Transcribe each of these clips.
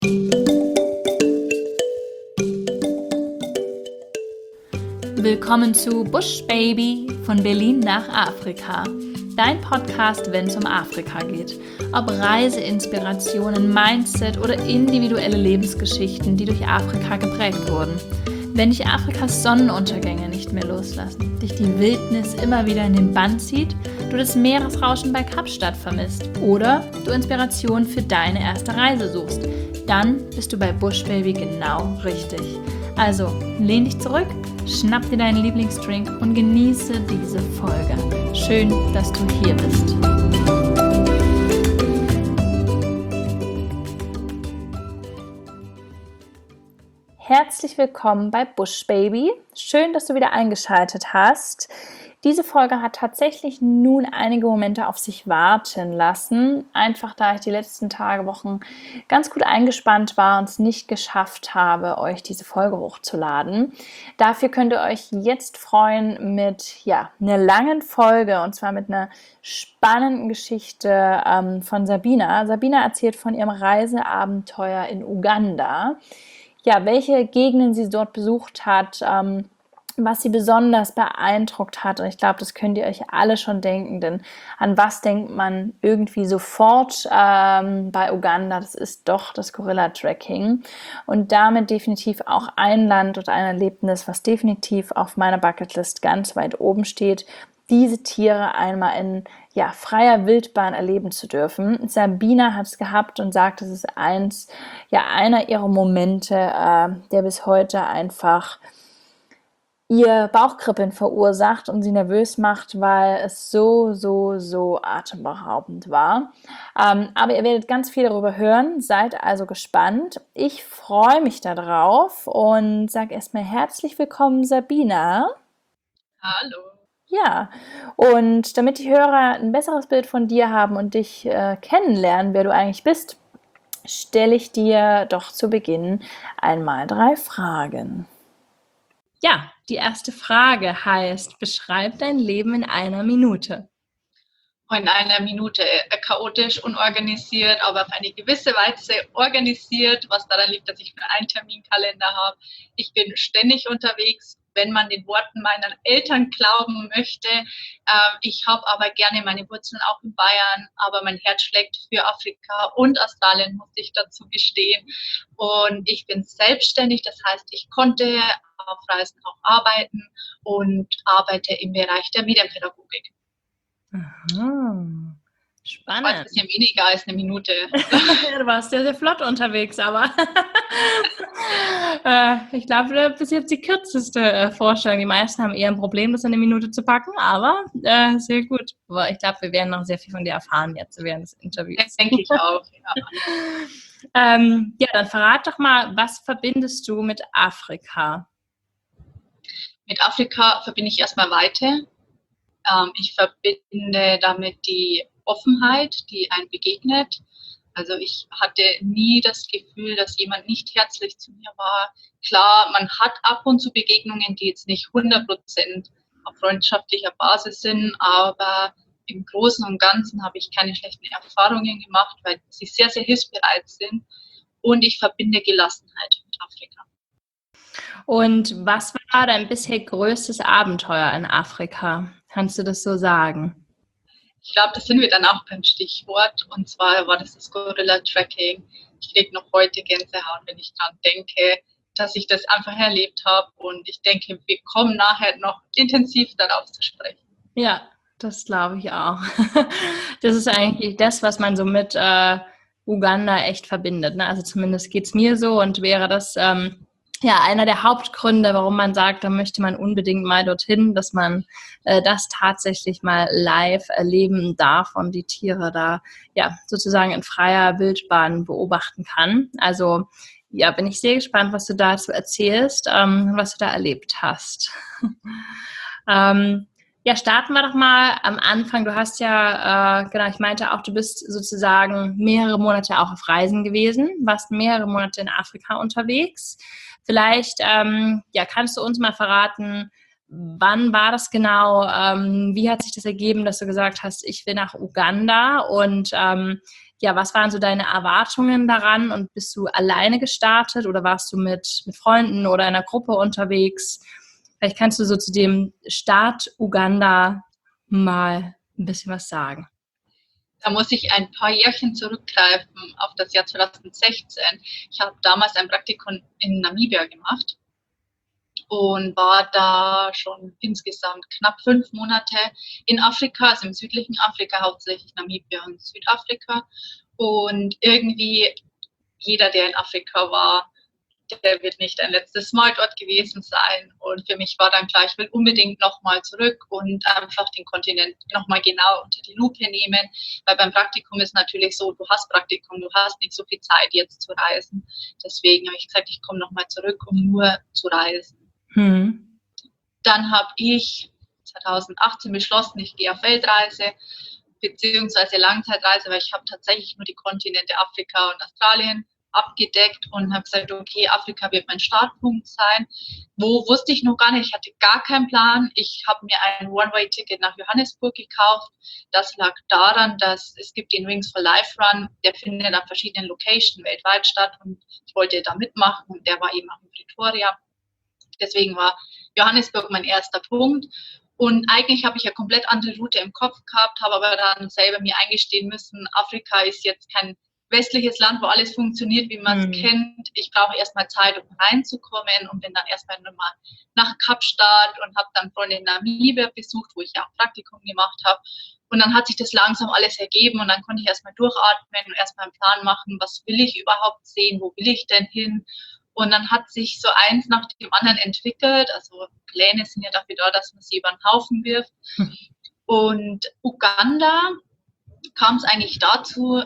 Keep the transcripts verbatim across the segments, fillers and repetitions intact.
Willkommen zu Bush Baby von Berlin nach Afrika. Dein Podcast, wenn es um Afrika geht. Ob Reiseinspirationen, Mindset oder individuelle Lebensgeschichten, die durch Afrika geprägt wurden. Wenn dich Afrikas Sonnenuntergänge nicht mehr loslassen, dich die Wildnis immer wieder in den Bann zieht, du das Meeresrauschen bei Kapstadt vermisst oder du Inspiration für deine erste Reise suchst, dann bist du bei Bush Baby genau richtig. Also lehn dich zurück, schnapp dir deinen Lieblingsdrink und genieße diese Folge. Schön, dass du hier bist. Herzlich willkommen bei Bush Baby. Schön, dass du wieder eingeschaltet hast. Diese Folge hat tatsächlich nun einige Momente auf sich warten lassen, einfach da ich die letzten Tage, Wochen ganz gut eingespannt war und es nicht geschafft habe, euch diese Folge hochzuladen. Dafür könnt ihr euch jetzt freuen mit ja, einer langen Folge und zwar mit einer spannenden Geschichte ähm, von Sabina. Sabina erzählt von ihrem Reiseabenteuer in Uganda, ja, welche Gegenden sie dort besucht hat, ähm, was sie besonders beeindruckt hat. Und ich glaube, das könnt ihr euch alle schon denken, denn an was denkt man irgendwie sofort ähm, bei Uganda? Das ist doch das Gorilla-Trekking und damit definitiv auch ein Land oder ein Erlebnis, was definitiv auf meiner Bucketlist ganz weit oben steht, diese Tiere einmal in ja, freier Wildbahn erleben zu dürfen. Sabina hat es gehabt und sagt, es ist eins, ja, einer ihrer Momente, äh, der bis heute einfach ihr Bauchkribbeln verursacht und sie nervös macht, weil es so, so, so atemberaubend war. Ähm, aber ihr werdet ganz viel darüber hören, seid also gespannt. Ich freue mich darauf und sage erstmal herzlich willkommen, Sabina. Hallo. Ja, und damit die Hörer ein besseres Bild von dir haben und dich äh, kennenlernen, wer du eigentlich bist, stelle ich dir doch zu Beginn einmal drei Fragen. Ja, die erste Frage heißt, beschreib dein Leben in einer Minute. In einer Minute äh, chaotisch, unorganisiert, aber auf eine gewisse Weise organisiert, was daran liegt, dass ich einen Terminkalender habe. Ich bin ständig unterwegs, wenn man den Worten meiner Eltern glauben möchte. Ähm, ich habe aber gerne meine Wurzeln auch in Bayern, aber mein Herz schlägt für Afrika und Australien, muss ich dazu gestehen. Und ich bin selbstständig, das heißt, ich konnte auf Reisen auch arbeiten und arbeite im Bereich der Medienpädagogik. Aha, spannend. War ein bisschen weniger als eine Minute. Ja, du warst sehr, sehr flott unterwegs, aber äh, ich glaube, du bist jetzt die kürzeste äh, Vorstellung. Die meisten haben eher ein Problem, das in eine Minute zu packen, aber äh, sehr gut. Aber ich glaube, wir werden noch sehr viel von dir erfahren jetzt während des Interviews. Das denke ich auch, ja. ähm, ja, dann verrat doch mal, was verbindest du mit Afrika? Mit Afrika verbinde ich erstmal Weite. Ähm, ich verbinde damit die Offenheit, die einem begegnet. Also ich hatte nie das Gefühl, dass jemand nicht herzlich zu mir war. Klar, man hat ab und zu Begegnungen, die jetzt nicht hundert Prozent auf freundschaftlicher Basis sind, aber im Großen und Ganzen habe ich keine schlechten Erfahrungen gemacht, weil sie sehr, sehr hilfsbereit sind. Und ich verbinde Gelassenheit mit Afrika. Und was war dein bisher größtes Abenteuer in Afrika? Kannst du das so sagen? Ich glaube, das sind wir dann auch beim Stichwort. Und zwar war das das Gorilla-Trekking. Ich kriege noch heute Gänsehaut, wenn ich daran denke, dass ich das einfach erlebt habe. Und ich denke, wir kommen nachher noch intensiv darauf zu sprechen. Ja, das glaube ich auch. Das ist eigentlich das, was man so mit äh, Uganda echt verbindet. Ne? Also zumindest geht es mir so und wäre das ähm, ja einer der Hauptgründe, warum man sagt, da möchte man unbedingt mal dorthin, dass man äh, das tatsächlich mal live erleben darf und die Tiere da ja sozusagen in freier Wildbahn beobachten kann. Also ja, bin ich sehr gespannt, was du dazu erzählst, ähm, was du da erlebt hast. ähm, Ja, starten wir doch mal am Anfang. Du hast ja, äh, genau, ich meinte auch, du bist sozusagen mehrere Monate auch auf Reisen gewesen, warst mehrere Monate in Afrika unterwegs. Vielleicht, ähm, ja, kannst du uns mal verraten, wann war das genau? Ähm, wie hat sich das ergeben, dass du gesagt hast, ich will nach Uganda? Und ähm, ja, was waren so deine Erwartungen daran und bist du alleine gestartet oder warst du mit, mit Freunden oder einer Gruppe unterwegs? Vielleicht kannst du so zu dem Start Uganda mal ein bisschen was sagen. Da muss ich ein paar Jährchen zurückgreifen auf das Jahr zweitausendsechzehn. Ich habe damals ein Praktikum in Namibia gemacht und war da schon insgesamt knapp fünf Monate in Afrika, also im südlichen Afrika, hauptsächlich Namibia und Südafrika. Und irgendwie jeder, der in Afrika war, der wird nicht ein letztes Mal dort gewesen sein. Und für mich war dann klar, ich will unbedingt nochmal zurück und einfach den Kontinent nochmal genau unter die Lupe nehmen. Weil beim Praktikum ist natürlich so, du hast Praktikum, du hast nicht so viel Zeit jetzt zu reisen. Deswegen habe ich gesagt, ich komme nochmal zurück, um nur zu reisen. Hm. Dann habe ich zweitausendachtzehn beschlossen, ich gehe auf Weltreise beziehungsweise Langzeitreise, weil ich habe tatsächlich nur die Kontinente Afrika und Australien abgedeckt und habe gesagt, okay, Afrika wird mein Startpunkt sein. Wo wusste ich noch gar nicht, ich hatte gar keinen Plan. Ich habe mir ein One-Way-Ticket nach Johannesburg gekauft. Das lag daran, dass es gibt den Wings for Life Run, der findet an verschiedenen Locations weltweit statt und ich wollte da mitmachen und der war eben auch in Pretoria. Deswegen war Johannesburg mein erster Punkt. Und eigentlich habe ich eine komplett andere Route im Kopf gehabt, habe aber dann selber mir eingestehen müssen, Afrika ist jetzt kein westliches Land, wo alles funktioniert, wie man es mhm. kennt. Ich brauche erstmal Zeit, um reinzukommen und bin dann erstmal nochmal nach Kapstadt und habe dann Freunde in Namibia besucht, wo ich auch Praktikum gemacht habe. Und dann hat sich das langsam alles ergeben und dann konnte ich erstmal durchatmen und erstmal einen Plan machen, was will ich überhaupt sehen, wo will ich denn hin? Und dann hat sich so eins nach dem anderen entwickelt. Also Pläne sind ja dafür da, dass man sie über den Haufen wirft. Mhm. Und Uganda kam es eigentlich dazu,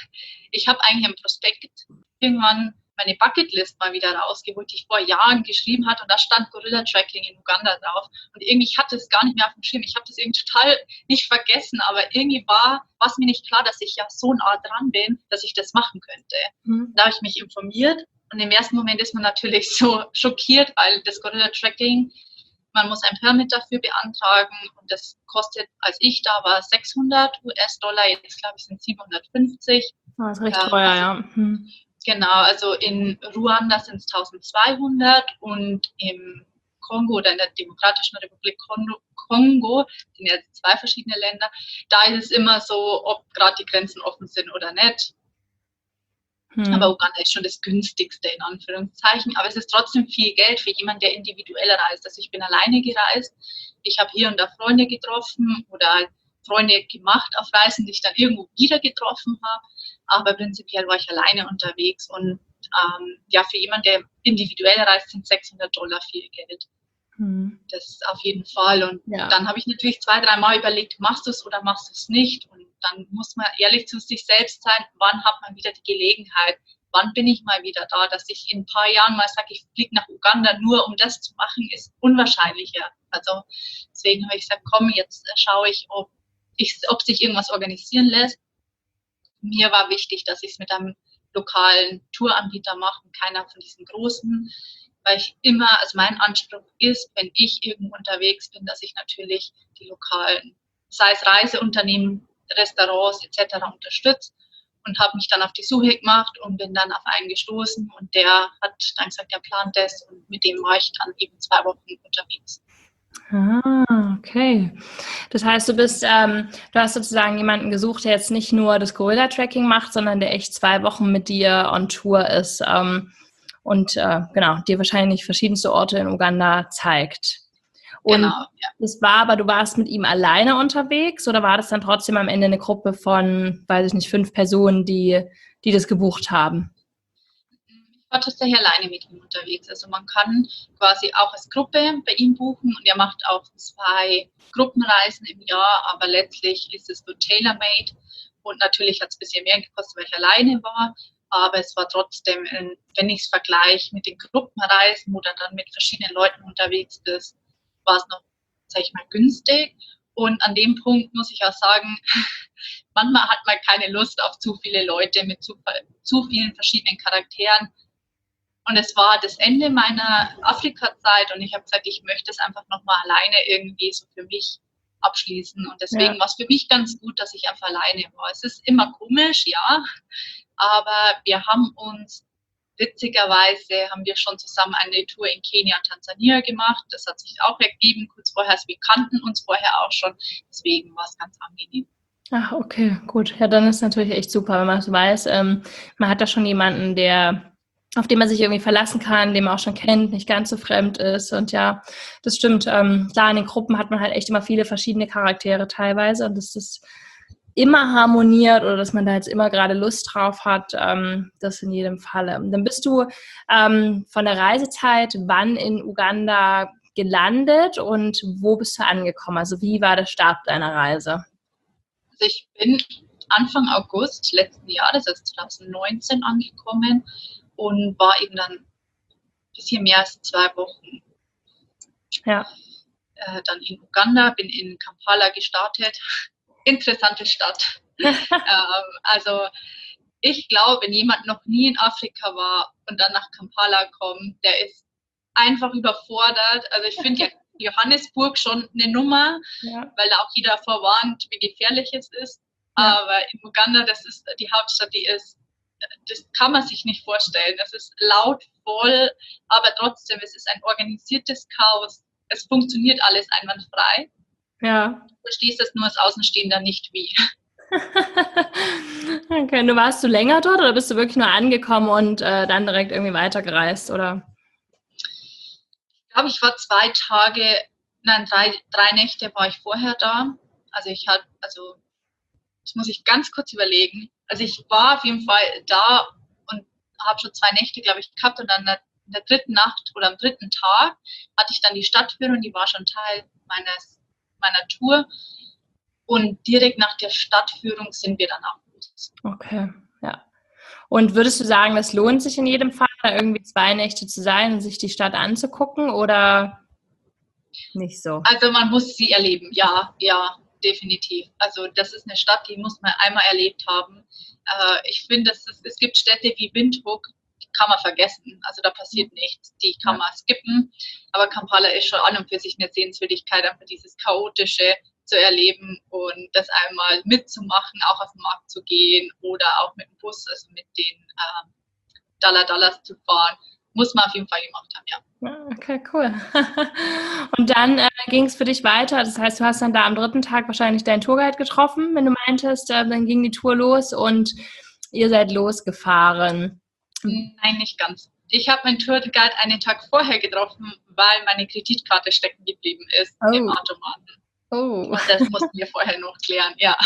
ich habe eigentlich im Prospekt irgendwann meine Bucketlist mal wieder rausgeholt, die ich vor Jahren geschrieben hatte und da stand Gorilla-Tracking in Uganda drauf und irgendwie ich hatte es gar nicht mehr auf dem Schirm, ich habe das irgendwie total nicht vergessen, aber irgendwie war es mir nicht klar, dass ich ja so nah dran bin, dass ich das machen könnte. Mhm. Da habe ich mich informiert und im ersten Moment ist man natürlich so schockiert, weil das Gorilla-Tracking, man muss ein Permit dafür beantragen und das kostet, als ich da war, sechshundert US-Dollar, jetzt glaube ich sind siebenhundertfünfzig. Das ist recht teuer, also, ja. Hm. Genau, also in Ruanda sind es eintausendzweihundert und im Kongo oder in der Demokratischen Republik Kongo, Kongo, sind ja zwei verschiedene Länder, da ist es immer so, ob gerade die Grenzen offen sind oder nicht. Hm. Aber Uganda ist schon das günstigste in Anführungszeichen, aber es ist trotzdem viel Geld für jemanden, der individuell reist. Also ich bin alleine gereist, ich habe hier und da Freunde getroffen oder Freunde gemacht auf Reisen, die ich dann irgendwo wieder getroffen habe, aber prinzipiell war ich alleine unterwegs und ähm, ja, für jemanden, der individuell reist, sind sechshundert Dollar viel Geld. Hm. Das ist auf jeden Fall und ja. Dann habe ich natürlich zwei, drei Mal überlegt, machst du es oder machst du es nicht und dann muss man ehrlich zu sich selbst sein, wann hat man wieder die Gelegenheit, wann bin ich mal wieder da, dass ich in ein paar Jahren mal sage, ich fliege nach Uganda nur, um das zu machen, ist unwahrscheinlicher. Also deswegen habe ich gesagt, komm, jetzt schaue ich, ob, ich, ob sich irgendwas organisieren lässt. Mir war wichtig, dass ich es mit einem lokalen Touranbieter mache und keiner von diesen großen, weil ich immer, also mein Anspruch ist, wenn ich irgendwo unterwegs bin, dass ich natürlich die lokalen, sei es Reiseunternehmen, Restaurants et cetera unterstütze und habe mich dann auf die Suche gemacht und bin dann auf einen gestoßen und der hat dann gesagt, der plant das und mit dem war ich dann eben zwei Wochen unterwegs. Ah, okay. Das heißt, du bist, ähm, du hast sozusagen jemanden gesucht, der jetzt nicht nur das Gorilla-Tracking macht, sondern der echt zwei Wochen mit dir on Tour ist ähm, und äh, genau, dir wahrscheinlich verschiedenste Orte in Uganda zeigt. Und genau, ja. Das war aber, du warst mit ihm alleine unterwegs oder war das dann trotzdem am Ende eine Gruppe von, weiß ich nicht, fünf Personen, die, die das gebucht haben? Ich war tatsächlich alleine mit ihm unterwegs. Also man kann quasi auch als Gruppe bei ihm buchen und er macht auch zwei Gruppenreisen im Jahr, aber letztlich ist es nur tailor-made und natürlich hat es ein bisschen mehr gekostet, weil ich alleine war. Aber es war trotzdem, wenn ich es vergleiche mit den Gruppenreisen, wo du dann mit verschiedenen Leuten unterwegs bist, war es noch, sag ich mal, günstig. Und an dem Punkt muss ich auch sagen, manchmal hat man keine Lust auf zu viele Leute mit zu, zu vielen verschiedenen Charakteren. Und es war das Ende meiner Afrika-Zeit und ich habe gesagt, ich möchte es einfach nochmal alleine irgendwie so für mich abschließen. Und deswegen Ja. war es für mich ganz gut, dass ich einfach alleine war. Es ist immer komisch, ja, aber wir haben uns, witzigerweise haben wir schon zusammen eine Tour in Kenia und Tansania gemacht. Das hat sich auch ergeben kurz vorher. Also wir kannten uns vorher auch schon. Deswegen war es ganz angenehm. Ach, okay, gut. Ja, dann ist natürlich echt super, wenn man so weiß, ähm, man hat da schon jemanden, der, auf den man sich irgendwie verlassen kann, den man auch schon kennt, nicht ganz so fremd ist. Und ja, das stimmt. Ähm, klar, in den Gruppen hat man halt echt immer viele verschiedene Charaktere teilweise und dass das immer harmoniert oder dass man da jetzt immer gerade Lust drauf hat, ähm, das in jedem Falle. Dann bist du ähm, von der Reisezeit wann in Uganda gelandet und wo bist du angekommen? Also wie war der Start deiner Reise? Also ich bin Anfang August letzten Jahres, also zwanzig neunzehn, angekommen und war eben dann ein bisschen mehr als zwei Wochen Ja. äh, dann in Uganda, bin in Kampala gestartet. Interessante Stadt. ähm, also ich glaube, wenn jemand noch nie in Afrika war und dann nach Kampala kommt, der ist einfach überfordert. Also ich finde ja Johannesburg schon eine Nummer, Ja. weil da auch jeder vorwarnt, wie gefährlich es ist. Ja. Aber in Uganda, das ist die Hauptstadt, die ist, das kann man sich nicht vorstellen. Es ist laut, voll, aber trotzdem, es ist ein organisiertes Chaos. Es funktioniert alles einwandfrei. Ja. Du verstehst es nur als Außenstehender nicht wie. Okay, du warst du länger dort oder bist du wirklich nur angekommen und äh, dann direkt irgendwie weitergereist, oder? Ich glaube, ich war zwei Tage, nein, drei, drei Nächte war ich vorher da. Also ich hatte, also das muss ich ganz kurz überlegen. Also ich war auf jeden Fall da und habe schon zwei Nächte, glaube ich, gehabt und dann in der dritten Nacht oder am dritten Tag hatte ich dann die Stadtführung, die war schon Teil meines, meiner Tour. Und direkt nach der Stadtführung sind wir dann auch los. Okay, ja. Und würdest du sagen, das lohnt sich in jedem Fall, da irgendwie zwei Nächte zu sein und sich die Stadt anzugucken oder nicht so? Also man muss sie erleben, ja, ja, definitiv. Also das ist eine Stadt, die muss man einmal erlebt haben. Äh, ich finde, es, es gibt Städte wie Windhoek, die kann man vergessen. Also da passiert nichts, die kann man skippen. Aber Kampala ist schon an und für sich eine Sehenswürdigkeit, einfach dieses Chaotische zu erleben und das einmal mitzumachen, auch auf den Markt zu gehen oder auch mit dem Bus, also mit den äh, Dollar-Dollars zu fahren. Muss man auf jeden Fall gemacht haben, ja. Okay, cool. Und dann äh, ging es für dich weiter. Das heißt, du hast dann da am dritten Tag wahrscheinlich deinen Tourguide getroffen, wenn du meintest, äh, dann ging die Tour los und ihr seid losgefahren. Nein, nicht ganz. Ich habe meinen Tourguide einen Tag vorher getroffen, weil meine Kreditkarte stecken geblieben ist oh. im Automaten. Oh. Und das mussten wir vorher noch klären, ja.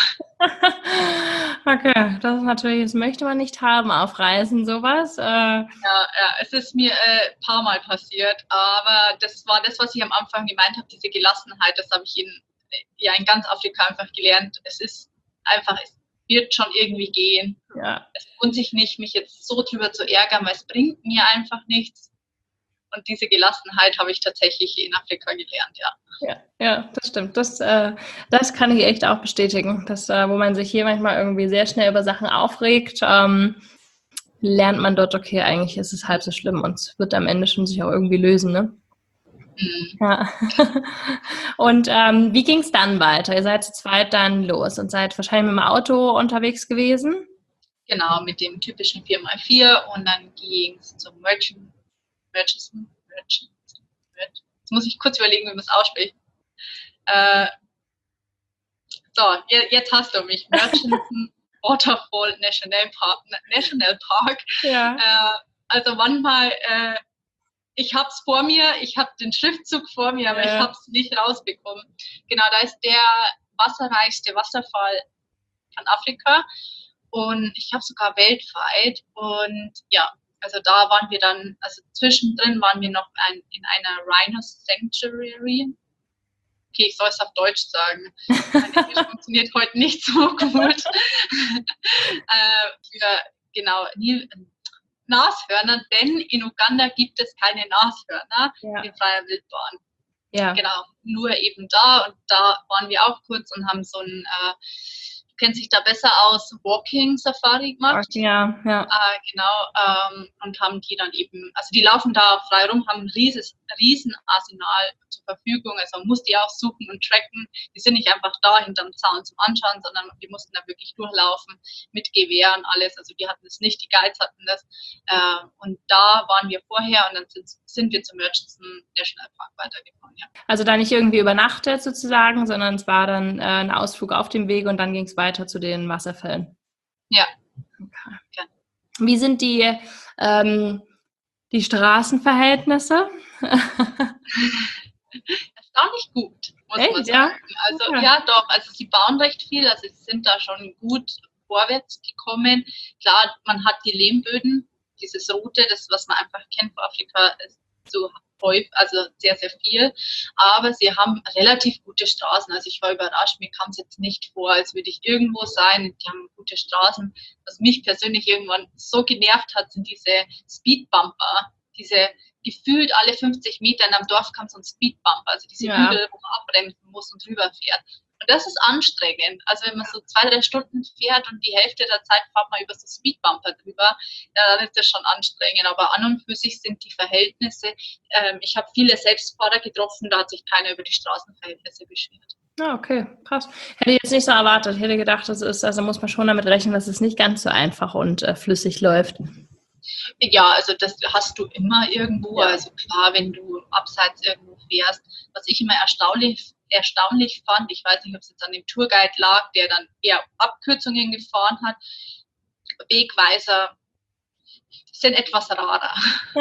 Okay, das ist natürlich, das möchte man nicht haben auf Reisen, sowas. Äh, ja, ja, es ist mir ein äh, paar Mal passiert, aber das war das, was ich am Anfang gemeint habe, diese Gelassenheit, das habe ich in, ja, in ganz Afrika einfach gelernt. Es ist einfach, es wird schon irgendwie gehen. Ja. Es lohnt sich nicht, mich jetzt so drüber zu ärgern, weil es bringt mir einfach nichts. Und diese Gelassenheit habe ich tatsächlich in Afrika gelernt, ja. Ja, ja, das stimmt. Das, äh, das kann ich echt auch bestätigen. Dass, äh, wo man sich hier manchmal irgendwie sehr schnell über Sachen aufregt, ähm, lernt man dort, okay, eigentlich ist es halb so schlimm und es wird am Ende schon sich auch irgendwie lösen, ne? Mhm. Ja. Und ähm, wie ging es dann weiter? Ihr seid zu zweit dann los und seid wahrscheinlich mit dem Auto unterwegs gewesen? Genau, mit dem typischen vier mal vier und dann ging es zum Merchant, Merchant, Merchant, Merchant. Jetzt muss ich kurz überlegen, wie man es ausspricht. Äh, so, jetzt hast du mich. Merchant Waterfall National Park. National Park. Ja. Äh, also manchmal, äh, ich habe es vor mir, ich habe den Schriftzug vor mir, aber ja. ich habe es nicht rausbekommen. Genau, da ist der wasserreichste Wasserfall von Afrika und ich habe sogar weltweit. Und ja, also da waren wir dann, also zwischendrin waren wir noch ein, in einer Rhino Sanctuary. Okay, ich soll es auf Deutsch sagen. Mein Englisch funktioniert heute nicht so gut. äh, für, genau, Nashörner, denn in Uganda gibt es keine Nashörner ja. in freier Wildbahn. Ja. Genau, nur eben da und da waren wir auch kurz und haben so ein, äh, kennt sich da besser aus, Walking-Safari gemacht. Ja, ja. Äh, genau, ähm, und haben die dann eben, also die laufen da frei rum, haben ein rieses, riesen Arsenal zur Verfügung, also man muss die auch suchen und tracken. Die sind nicht einfach da hinterm Zaun zum Anschauen, sondern die mussten da wirklich durchlaufen mit Gewehr und alles. Also die hatten das nicht, die Guides hatten das. Äh, und da waren wir vorher und dann sind, sind wir zum Murchison National Park weitergefahren. Ja. Also da nicht irgendwie übernachtet sozusagen, sondern es war dann äh, ein Ausflug auf dem Weg und dann ging es weiter zu den Wasserfällen. Ja. Okay. Ja. Wie sind die, ähm, die Straßenverhältnisse? Erstaunlich gut, muss Echt, man sagen. ja? Also Okay. ja, doch, also sie bauen recht viel, also sie sind da schon gut vorwärts gekommen. Klar, man hat die Lehmböden, dieses Rote, das, was man einfach kennt von Afrika, ist so häufig, also sehr, sehr viel. Aber sie haben relativ gute Straßen. Also ich war überrascht, mir kam es jetzt nicht vor, als würde ich irgendwo sein. Die haben gute Straßen. Was mich persönlich irgendwann so genervt hat, sind diese Speedbumper, diese gefühlt alle fünfzig Meter in einem Dorf kam so ein Speedbumper, also diese Ja. Hügel, wo man abbremsen muss und drüber fährt. Und das ist anstrengend. Also wenn man so zwei, drei Stunden fährt und die Hälfte der Zeit fährt man über so Speedbumper drüber, ja, dann ist das schon anstrengend. Aber an und für sich sind die Verhältnisse, ähm, ich habe viele Selbstfahrer getroffen, da hat sich keiner über die Straßenverhältnisse beschwert. Ja, okay, krass. Hätte ich jetzt nicht so erwartet. Ich hätte gedacht, das ist, also muss man schon damit rechnen, dass es nicht ganz so einfach und äh, flüssig läuft. Ja, also das hast du immer irgendwo. Ja. Also klar, wenn du abseits irgendwo fährst. Was ich immer erstaunlich, erstaunlich fand, ich weiß nicht, ob es jetzt an dem Tourguide lag, der dann eher Abkürzungen gefahren hat. Wegweiser sind etwas rarer.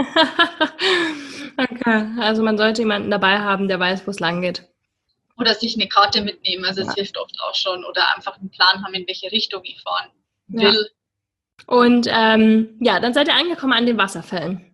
Okay, also man sollte jemanden dabei haben, der weiß, wo es lang geht. Oder sich eine Karte mitnehmen, also es Ja. hilft oft auch schon. Oder einfach einen Plan haben, in welche Richtung ich fahren Ja. will. Und ähm, ja, dann seid ihr angekommen an den Wasserfällen.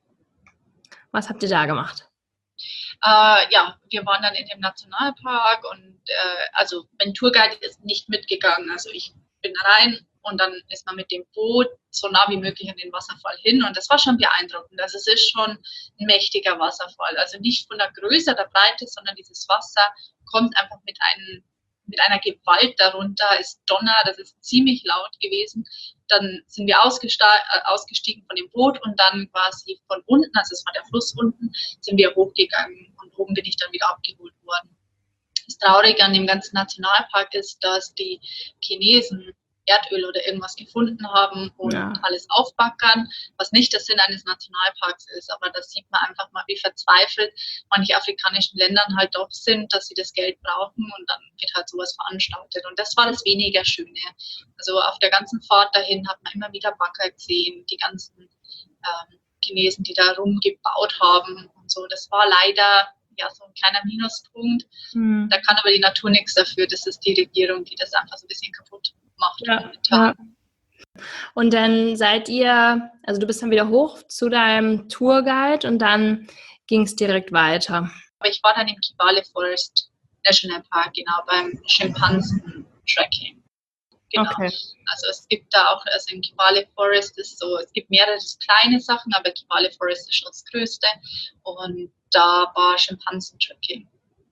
Was habt ihr da gemacht? Äh, ja, wir waren dann in dem Nationalpark und äh, also mein Tourguide ist nicht mitgegangen. Also ich bin rein und dann ist man mit dem Boot so nah wie möglich an den Wasserfall hin und das war schon beeindruckend. Also es ist schon ein mächtiger Wasserfall. Also nicht von der Größe, der Breite, sondern dieses Wasser kommt einfach mit einem mit einer Gewalt darunter, es Donner, das ist ziemlich laut gewesen. Dann sind wir ausgestiegen von dem Boot und dann quasi von unten, also es war der Fluss unten, sind wir hochgegangen und oben bin ich dann wieder abgeholt worden. Das Traurige an dem ganzen Nationalpark ist, dass die Chinesen Erdöl oder irgendwas gefunden haben und ja. alles aufbackern, was nicht der Sinn eines Nationalparks ist. Aber da sieht man einfach mal, wie verzweifelt manche afrikanischen Länder halt doch sind, dass sie das Geld brauchen und dann wird halt sowas veranstaltet. Und das war das weniger Schöne. Also auf der ganzen Fahrt dahin hat man immer wieder Bagger gesehen, die ganzen ähm, Chinesen, die da rumgebaut haben und so. Das war leider ja so ein kleiner Minuspunkt. Hm. Da kann aber die Natur nichts dafür. Das ist die Regierung, die das einfach so ein bisschen kaputt macht. Ja, ja. Und dann seid ihr, also du bist dann wieder hoch zu deinem Tourguide und dann ging es direkt weiter. Aber ich war dann im Kibale Forest National Park, genau, beim Schimpansen-Tracking. Genau. Okay. Also es gibt da auch, also im Kibale Forest ist so, es gibt mehrere kleine Sachen, aber Kibale Forest ist schon das größte und da war Schimpansen-Tracking.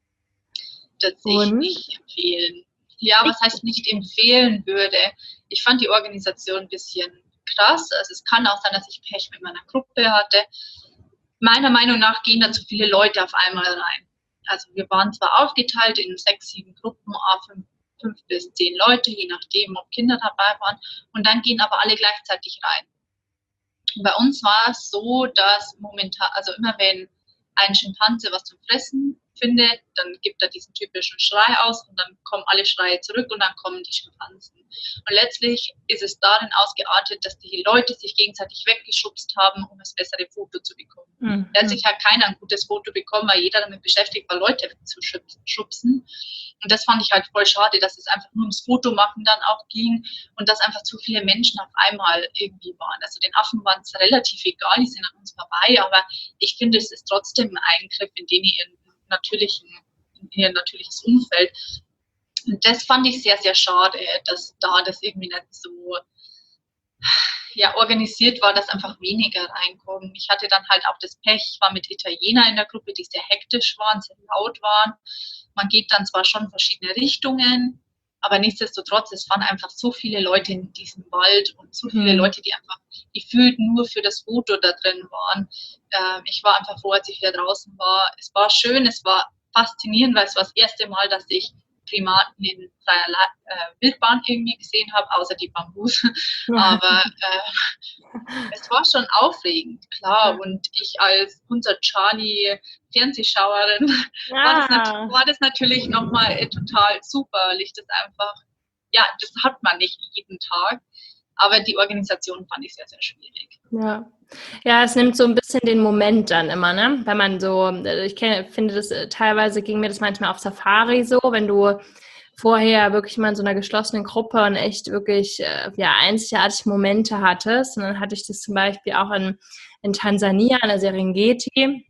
Das ich nicht empfehlen. Ja, was heißt nicht empfehlen würde? Ich fand die Organisation ein bisschen krass. Also es kann auch sein, dass ich Pech mit meiner Gruppe hatte. Meiner Meinung nach gehen da zu viele Leute auf einmal rein. Also wir waren zwar aufgeteilt in sechs, sieben Gruppen, fünf, fünf bis zehn Leute, je nachdem, ob Kinder dabei waren. Und dann gehen aber alle gleichzeitig rein. Und bei uns war es so, dass momentan, also immer wenn ein Schimpanse was zum Fressen findet, dann gibt er diesen typischen Schrei aus und dann kommen alle Schreie zurück und dann kommen die Schimpansen. Und letztlich ist es darin ausgeartet, dass die Leute sich gegenseitig weggeschubst haben, um das bessere Foto zu bekommen. Mhm. Letztlich hat keiner ein gutes Foto bekommen, weil jeder damit beschäftigt war, Leute zu schubsen. Und das fand ich halt voll schade, dass es einfach nur ums Fotomachen dann auch ging und dass einfach zu viele Menschen auf einmal irgendwie waren. Also den Affen waren es relativ egal, die sind an uns vorbei, aber ich finde, es ist trotzdem ein Eingriff in den ihren natürlichen, in ihr natürliches Umfeld. Und das fand ich sehr, sehr schade, dass da das irgendwie nicht so ja, organisiert war, dass einfach weniger reinkommen. Ich hatte dann halt auch das Pech, ich war mit Italienern in der Gruppe, die sehr hektisch waren, sehr laut waren. Man geht dann zwar schon in verschiedene Richtungen, Aber nichtsdestotrotz, es waren einfach so viele Leute in diesem Wald und so viele Mhm. Leute, die einfach gefühlt nur für das Foto da drin waren. Ähm, ich war einfach froh, als ich wieder draußen war. Es war schön, es war faszinierend, weil es war das erste Mal, dass ich Primaten in freier äh, Wildbahn irgendwie gesehen habe, außer die Bambus. Aber äh, es war schon aufregend, klar. Und ich als unser Charlie Fernsehschauerin war das, nat- Ja. war das natürlich nochmal äh, total super, weil ich das einfach, ja, das hat man nicht jeden Tag. Aber die Organisation fand ich sehr, sehr schwierig. Ja. Ja, es nimmt so ein bisschen den Moment dann immer, ne? Wenn man so, ich kenne, finde das, äh, teilweise ging mir das manchmal auf Safari so, wenn du vorher wirklich mal in so einer geschlossenen Gruppe und echt wirklich, äh, ja, einzigartige Momente hattest. Und dann hatte ich das zum Beispiel auch in, in Tansania, in der Serengeti.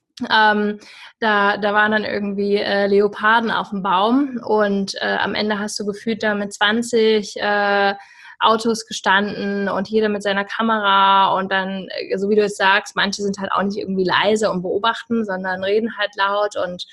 Ähm, da, da waren dann irgendwie äh, Leoparden auf dem Baum und äh, am Ende hast du gefühlt da mit zwanzig äh, Autos gestanden und jeder mit seiner Kamera und dann, äh, so wie du es sagst, manche sind halt auch nicht irgendwie leise und beobachten, sondern reden halt laut und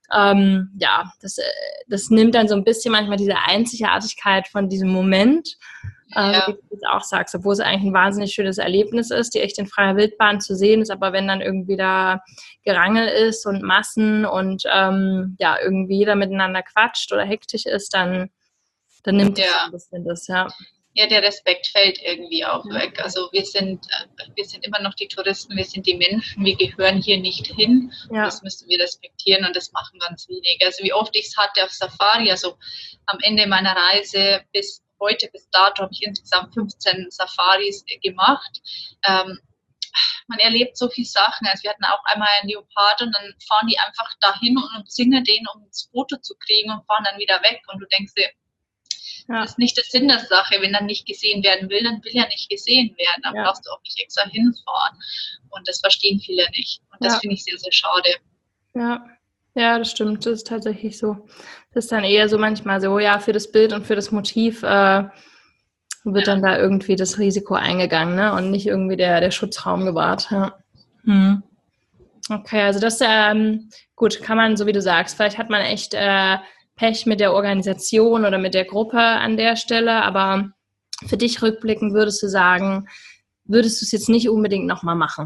ähm, ja, das, äh, das nimmt dann so ein bisschen manchmal diese Einzigartigkeit von diesem Moment. Also wie Ja. du jetzt auch sagst, obwohl es eigentlich ein wahnsinnig schönes Erlebnis ist, die echt in freier Wildbahn zu sehen ist, aber wenn dann irgendwie da Gerangel ist und Massen und ähm, ja, irgendwie jeder miteinander quatscht oder hektisch ist, dann, dann nimmt es so Ja. ein bisschen das, ja. Ja, der Respekt fällt irgendwie auch Ja. weg. Also wir sind, äh, wir sind immer noch die Touristen, wir sind die Menschen, wir gehören hier nicht hin. Ja. Das müssen wir respektieren und das machen ganz wenige. Also wie oft ich es hatte auf Safari, also am Ende meiner Reise bis heute, bis dato, habe ich insgesamt fünfzehn Safaris gemacht. Ähm, man erlebt so viele Sachen. Also wir hatten auch einmal einen Leopard und dann fahren die einfach dahin und singen den, um das Foto zu kriegen und fahren dann wieder weg. Und du denkst dir, Ja. das ist nicht der Sinn der Sache. Wenn er nicht gesehen werden will, dann will er nicht gesehen werden. Dann Ja. brauchst du auch nicht extra hinfahren. Und das verstehen viele nicht. Und das Ja. finde ich sehr, sehr schade. Ja. Ja, das stimmt. Das ist tatsächlich so. Das ist dann eher so manchmal so, ja, für das Bild und für das Motiv äh, wird Ja. dann da irgendwie das Risiko eingegangen, ne? Und nicht irgendwie der, der Schutzraum gewahrt. Ja. Hm. Okay, also das ähm, gut, kann man, so wie du sagst, vielleicht hat man echt äh, Pech mit der Organisation oder mit der Gruppe an der Stelle, aber für dich rückblickend würdest du sagen, würdest du es jetzt nicht unbedingt nochmal machen?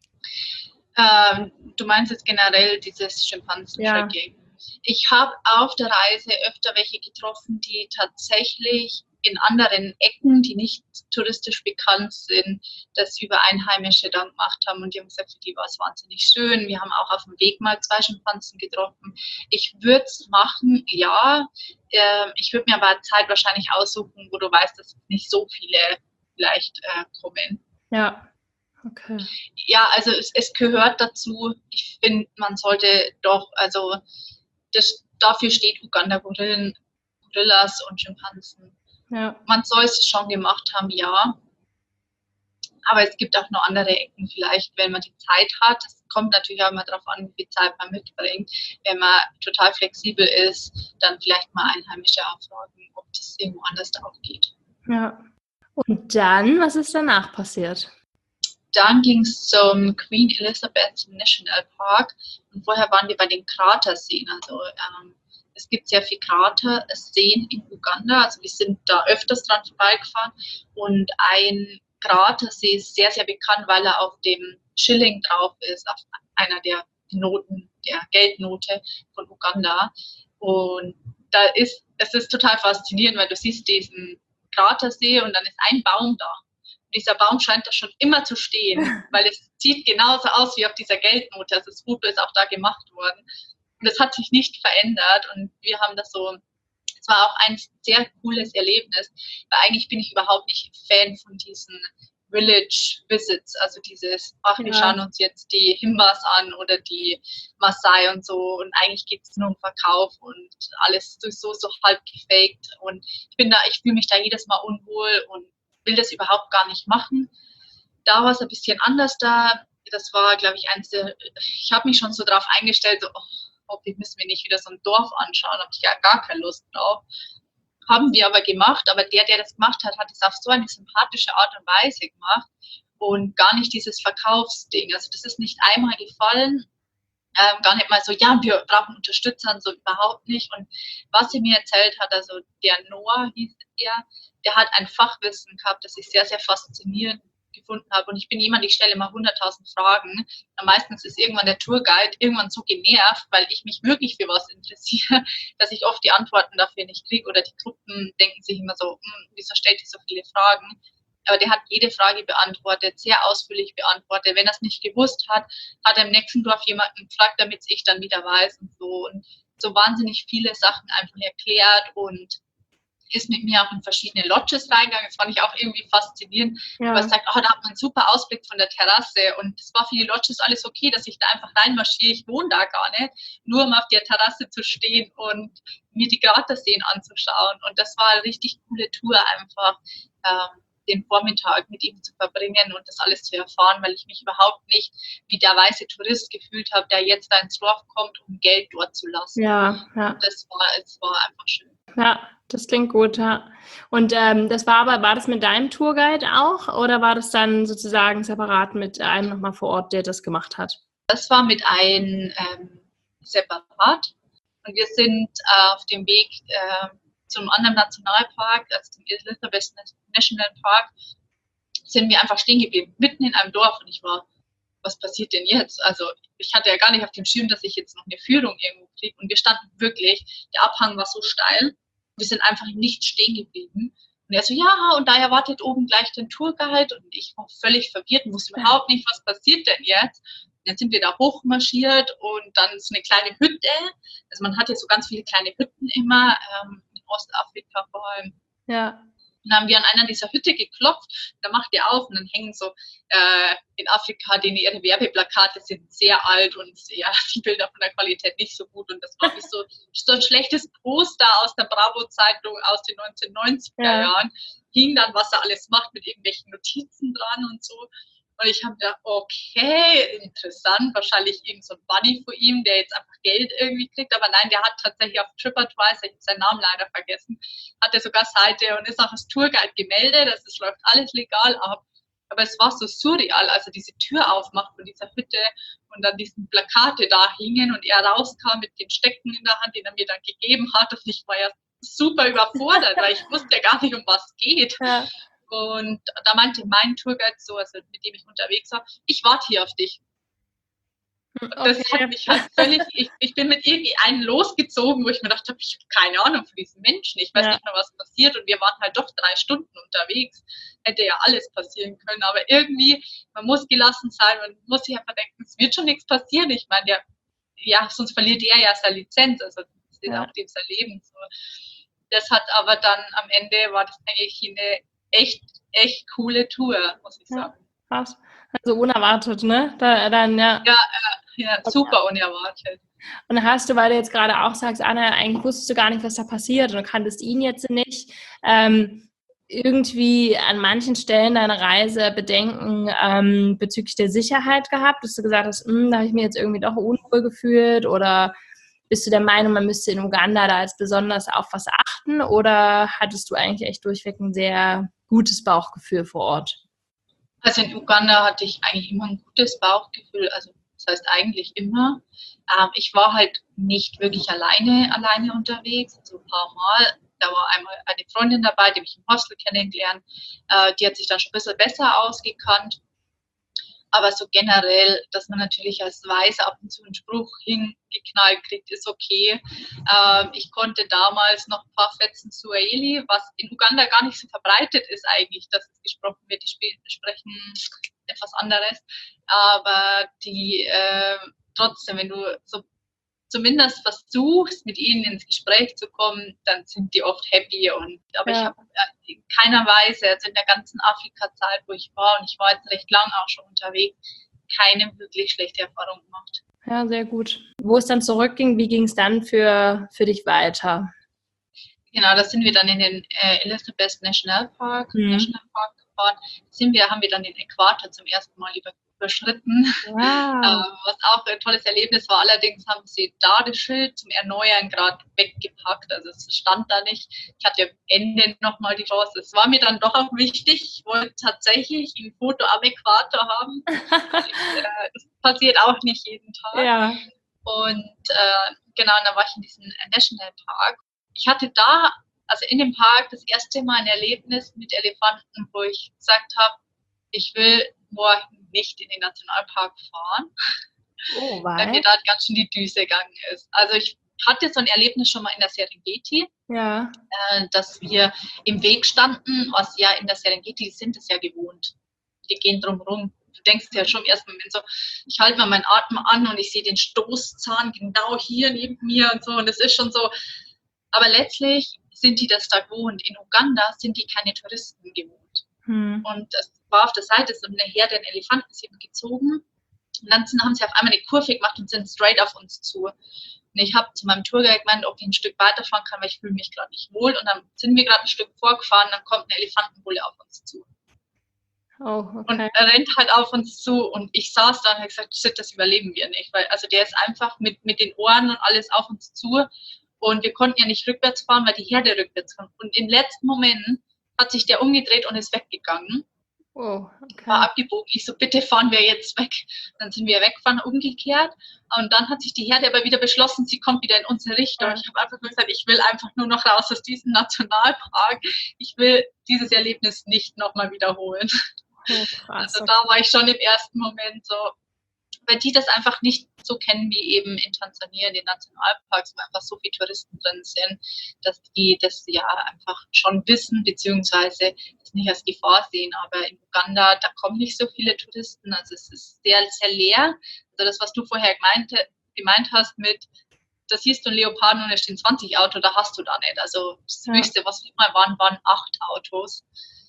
Ähm, du meinst jetzt generell dieses Schimpansen-Tracking. Ja. Ich habe auf der Reise öfter welche getroffen, die tatsächlich in anderen Ecken, die nicht touristisch bekannt sind, das über Einheimische dann gemacht haben. Und die haben gesagt, für die war es wahnsinnig schön. Wir haben auch auf dem Weg mal zwei Schimpansen getroffen. Ich würde es machen, ja. Äh, ich würde mir aber Zeit wahrscheinlich aussuchen, wo du weißt, dass nicht so viele vielleicht äh, kommen. Ja. Okay. Ja, also es, es gehört dazu. Ich finde, man sollte doch, also das, dafür steht Uganda Gorillen, Gorillas und Schimpansen. Ja. Man soll es schon gemacht haben, ja. Aber es gibt auch noch andere Ecken vielleicht, wenn man die Zeit hat. Es kommt natürlich auch immer darauf an, wie viel Zeit man mitbringt. Wenn man total flexibel ist, dann vielleicht mal Einheimische abfragen, ob das irgendwo anders auch geht. Ja. Und dann, was ist danach passiert? Dann ging es zum Queen Elizabeth National Park und vorher waren wir bei den Kraterseen. Also ähm, es gibt sehr viele Kraterseen in Uganda, also wir sind da öfters dran vorbeigefahren und ein Kratersee ist sehr, sehr bekannt, weil er auf dem Schilling drauf ist, auf einer der Noten, der Geldnote von Uganda. Und da ist, es ist total faszinierend, weil du siehst diesen Kratersee und dann ist ein Baum da. Dieser Baum scheint da schon immer zu stehen, weil es sieht genauso aus wie auf dieser Geldnote. Also das Foto ist auch da gemacht worden. Und das hat sich nicht verändert. Und wir haben das so, es war auch ein sehr cooles Erlebnis, weil eigentlich bin ich überhaupt nicht Fan von diesen Village Visits, also dieses, ach, wir schauen uns jetzt die Himbas an oder die Maasai und so und eigentlich geht es nur um Verkauf und alles so, so halb gefaked und ich bin da, ich fühle mich da jedes Mal unwohl und will das überhaupt gar nicht machen. Da war es ein bisschen anders da. Das war, glaube ich, eins der, ich habe mich schon so darauf eingestellt, so, oh, hoffentlich müssen wir nicht wieder so ein Dorf anschauen, habe ich ja gar keine Lust drauf. Haben wir aber gemacht, aber der, der das gemacht hat, hat es auf so eine sympathische Art und Weise gemacht und gar nicht dieses Verkaufsding. Also das ist nicht einmal gefallen Ähm, gar nicht mal so, ja, wir brauchen Unterstützer und so, überhaupt nicht. Und was sie mir erzählt hat, also der Noah hieß er, der hat ein Fachwissen gehabt, das ich sehr, sehr faszinierend gefunden habe. Und ich bin jemand, ich stelle immer hunderttausend Fragen. Und meistens ist irgendwann der Tourguide irgendwann so genervt, weil ich mich wirklich für was interessiere, dass ich oft die Antworten dafür nicht kriege. Oder die Gruppen denken sich immer so, hm, wieso stellt ihr so viele Fragen? Aber der hat jede Frage beantwortet, sehr ausführlich beantwortet. Wenn er es nicht gewusst hat, hat er im nächsten Dorf jemanden gefragt, damit ich dann wieder weiß und so. Und so wahnsinnig viele Sachen einfach erklärt und ist mit mir auch in verschiedene Lodges reingegangen. Das fand ich auch irgendwie faszinierend. Ja. Aber es sagt, oh, da hat man einen super Ausblick von der Terrasse. Und es war für die Lodges alles okay, dass ich da einfach reinmarschiere. Ich wohne da gar nicht. Nur um auf der Terrasse zu stehen und mir die Kraterseen anzuschauen. Und das war eine richtig coole Tour einfach. Ähm, den Vormittag mit ihm zu verbringen und das alles zu erfahren, weil ich mich überhaupt nicht wie der weiße Tourist gefühlt habe, der jetzt da ins Dorf kommt, um Geld dort zu lassen. Ja, ja. Das war, es war einfach schön. Ja, das klingt gut, ja. Und ähm, das war aber, war das mit deinem Tourguide auch oder war das dann sozusagen separat mit einem nochmal vor Ort, der das gemacht hat? Das war mit einem ähm, separat und wir sind äh, auf dem Weg äh, zum anderen Nationalpark, also zum Elizabeth National Park, sind wir einfach stehen geblieben, mitten in einem Dorf und ich war, was passiert denn jetzt? Also ich hatte ja gar nicht auf dem Schirm, dass ich jetzt noch eine Führung irgendwo kriege und wir standen wirklich, der Abhang war so steil, wir sind einfach nicht stehen geblieben und er so, ja, und da erwartet oben gleich den Tourguide und ich war völlig verwirrt, wusste überhaupt nicht, was passiert denn jetzt? Und dann sind wir da hochmarschiert und dann so eine kleine Hütte, also man hat ja so ganz viele kleine Hütten immer, ähm, Ostafrika vor allem. Ja. Und dann haben wir an einer dieser Hütte geklopft, da macht ihr auf und dann hängen so äh, in Afrika, denen ihre Werbeplakate sind sehr alt und ja, die Bilder von der Qualität nicht so gut und das war wie so, so ein schlechtes Poster aus der Bravo-Zeitung aus den neunzehnhundertneunziger Ja. Jahren, hing dann, was er alles macht mit irgendwelchen Notizen dran und so. Und ich habe gedacht, okay, interessant, wahrscheinlich irgend so ein Bunny vor ihm, der jetzt einfach Geld irgendwie kriegt. Aber nein, der hat tatsächlich auf TripAdvisor, ich habe seinen Namen leider vergessen, hat er sogar Seite und ist auch als Tourguide gemeldet. Also es läuft alles legal ab. Aber es war so surreal, also diese Tür aufmacht von dieser Hütte und dann diesen Plakate da hingen und er rauskam mit den Stecken in der Hand, den er mir dann gegeben hat. Und ich war ja super überfordert, weil ich wusste ja gar nicht, um was es geht. Ja. Und da meinte mein Tourguide so, also mit dem ich unterwegs war, ich warte hier auf dich. Okay. Das hat mich halt völlig, ich, ich bin mit irgendwie einen losgezogen, wo ich mir dachte, ich habe keine Ahnung von diesem Menschen, ich weiß ja. nicht mehr, was passiert und wir waren halt doch drei Stunden unterwegs, hätte ja alles passieren können, aber irgendwie, man muss gelassen sein, man muss sich einfach denken, es wird schon nichts passieren, ich meine, der, ja, sonst verliert er ja seine Lizenz, also das ist ja. auch dem sein Leben so. Das hat aber dann, am Ende war das eigentlich eine echt, echt coole Tour, muss ich sagen. Ja, krass. Also unerwartet, ne? Da, dann, ja. Ja, ja, super unerwartet. Und hast du, weil du jetzt gerade auch sagst, Anna, eigentlich wusstest du gar nicht, was da passiert und du kanntest ihn jetzt nicht, ähm, irgendwie an manchen Stellen deiner Reise Bedenken ähm, bezüglich der Sicherheit gehabt, dass du gesagt hast, da habe ich mir jetzt irgendwie doch unwohl gefühlt oder bist du der Meinung, man müsste in Uganda da jetzt besonders auf was achten oder hattest du eigentlich echt durchweg ein sehr gutes Bauchgefühl vor Ort? Also in Uganda hatte ich eigentlich immer ein gutes Bauchgefühl, also das heißt eigentlich immer. Ähm, ich war halt nicht wirklich alleine, alleine unterwegs, also ein paar Mal. Da war einmal eine Freundin dabei, die mich im Hostel kennengelernt, äh, die hat sich dann schon ein bisschen besser ausgekannt. Aber so generell, dass man natürlich als Weiße ab und zu einen Spruch hingeknallt kriegt, ist okay. Ähm, ich konnte damals noch ein paar Fetzen Swahili, was in Uganda gar nicht so verbreitet ist eigentlich, dass es gesprochen wird. Die sprechen etwas anderes. Aber die äh, trotzdem, wenn du so zumindest versuchst, mit ihnen ins Gespräch zu kommen, dann sind die oft happy. Und, aber ja. ich habe in keiner Weise, also in der ganzen Afrika-Zeit, wo ich war, und ich war jetzt recht lang auch schon unterwegs, keine wirklich schlechte Erfahrung gemacht. Ja, sehr gut. Wo es dann zurückging, wie ging es dann für, für dich weiter? Genau, da sind wir dann in den äh, Elizabeth National Park, mhm. National Park gefahren. Sind wir, haben wir dann den Äquator zum ersten Mal über überschritten, wow. äh, was auch ein tolles Erlebnis war. Allerdings haben sie da das Schild zum Erneuern gerade weggepackt, also es stand da nicht. Ich hatte am Ende nochmal die Chance, es war mir dann doch auch wichtig, ich wollte tatsächlich ein Foto am Äquator haben. ich, äh, das passiert auch nicht jeden Tag. Ja. Und äh, genau, und dann war ich in diesem Nationalpark. Ich hatte da, also in dem Park, das erste Mal ein Erlebnis mit Elefanten, wo ich gesagt habe, ich will morgen nicht in den Nationalpark fahren, Oh, weil mir weil? da ganz schön die Düse gegangen ist. Also ich hatte so ein Erlebnis schon mal in der Serengeti, Ja. äh, dass wir im Weg standen, was ja in der Serengeti sind es ja gewohnt. Die gehen drumherum. Du denkst ja schon im ersten Moment so, ich halte mal meinen Atem an und ich sehe den Stoßzahn genau hier neben mir und so. Und es ist schon so. Aber letztlich sind die das da gewohnt. In Uganda sind die keine Touristen gewohnt. Hm. Und es war auf der Seite so eine Herde an Elefanten, sind gezogen. Und dann haben sie auf einmal eine Kurve gemacht und sind straight auf uns zu. Und ich habe zu meinem Tourguide gemeint, ob ich ein Stück weiterfahren kann, weil ich fühle mich gerade nicht wohl. Und dann sind wir gerade ein Stück vorgefahren, dann kommt eine Elefantenbulle auf uns zu. Oh, okay. Und er rennt halt auf uns zu und ich saß da und habe gesagt, shit, das überleben wir nicht. Weil also der ist einfach mit, mit den Ohren und alles auf uns zu und wir konnten ja nicht rückwärts fahren, weil die Herde rückwärts kommt. Und im letzten Moment hat sich der umgedreht und ist weggegangen. Oh, okay. War abgebogen. Ich so, bitte fahren wir jetzt weg. Dann sind wir weggefahren, umgekehrt. Und dann hat sich die Herde aber wieder beschlossen, sie kommt wieder in unsere Richtung. Ja. Ich habe einfach gesagt, ich will einfach nur noch raus aus diesem Nationalpark. Ich will dieses Erlebnis nicht nochmal wiederholen. Oh, krass. Also da war ich schon im ersten Moment so, weil die das einfach nicht so kennen wie eben in Tansania, in den Nationalparks, wo einfach so viele Touristen drin sind, dass die das ja einfach schon wissen, beziehungsweise das nicht als Gefahr sehen. Aber in Uganda, da kommen nicht so viele Touristen, also es ist sehr, sehr leer. Also das, was du vorher gemeint, gemeint hast mit, da siehst du einen Leoparden und es stehen zwanzig Autos, da hast du da nicht. Also das Ja. Höchste, was wir mal waren, waren acht Autos.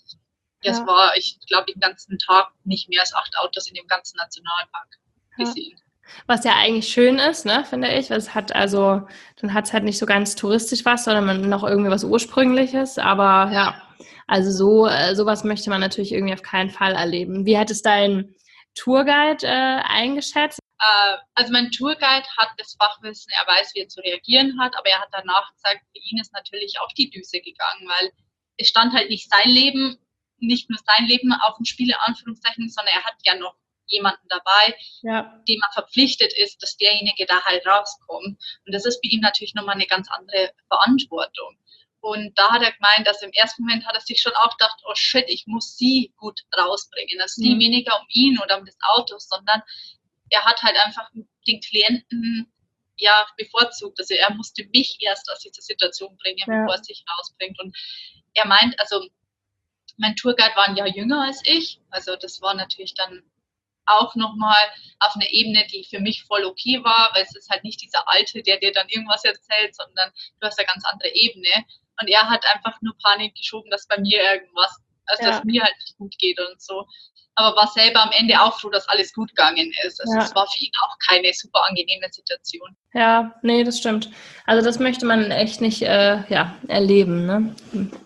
Das Ja. war, ich glaube, den ganzen Tag nicht mehr als acht Autos in dem ganzen Nationalpark gesehen. Was ja eigentlich schön ist, ne, finde ich. Es hat also, dann hat es halt nicht so ganz touristisch was, sondern man noch irgendwie was Ursprüngliches. Aber ja, also so äh, sowas möchte man natürlich irgendwie auf keinen Fall erleben. Wie hat es dein Tourguide äh, eingeschätzt? Äh, also mein Tourguide hat das Fachwissen, er weiß, wie er zu reagieren hat, aber er hat danach gesagt, für ihn ist natürlich auch die Düse gegangen, weil es stand halt nicht sein Leben, nicht nur sein Leben auf dem Spiel, in Anführungszeichen, sondern er hat ja noch jemanden dabei, Ja. dem er verpflichtet ist, dass derjenige da halt rauskommt. Und das ist für ihn natürlich nochmal eine ganz andere Verantwortung. Und da hat er gemeint, dass im ersten Moment hat er sich schon auch gedacht, oh shit, ich muss sie gut rausbringen. Es ging Mhm. weniger um ihn oder um das Auto, sondern er hat halt einfach den Klienten ja bevorzugt. Also er musste mich erst aus dieser Situation bringen, Ja. bevor er sich rausbringt. Und er meint, also mein Tourguide war ein Jahr jünger als ich. Also das war natürlich dann auch nochmal auf einer Ebene, die für mich voll okay war, weil es ist halt nicht dieser Alte, der dir dann irgendwas erzählt, sondern du hast eine ganz andere Ebene. Und er hat einfach nur Panik geschoben, dass bei mir irgendwas, also Ja. dass mir halt nicht gut geht und so. Aber war selber am Ende auch froh, dass alles gut gegangen ist. Also Ja. es war für ihn auch keine super angenehme Situation. Ja, nee, das stimmt. Also das möchte man echt nicht äh, ja, erleben, ne?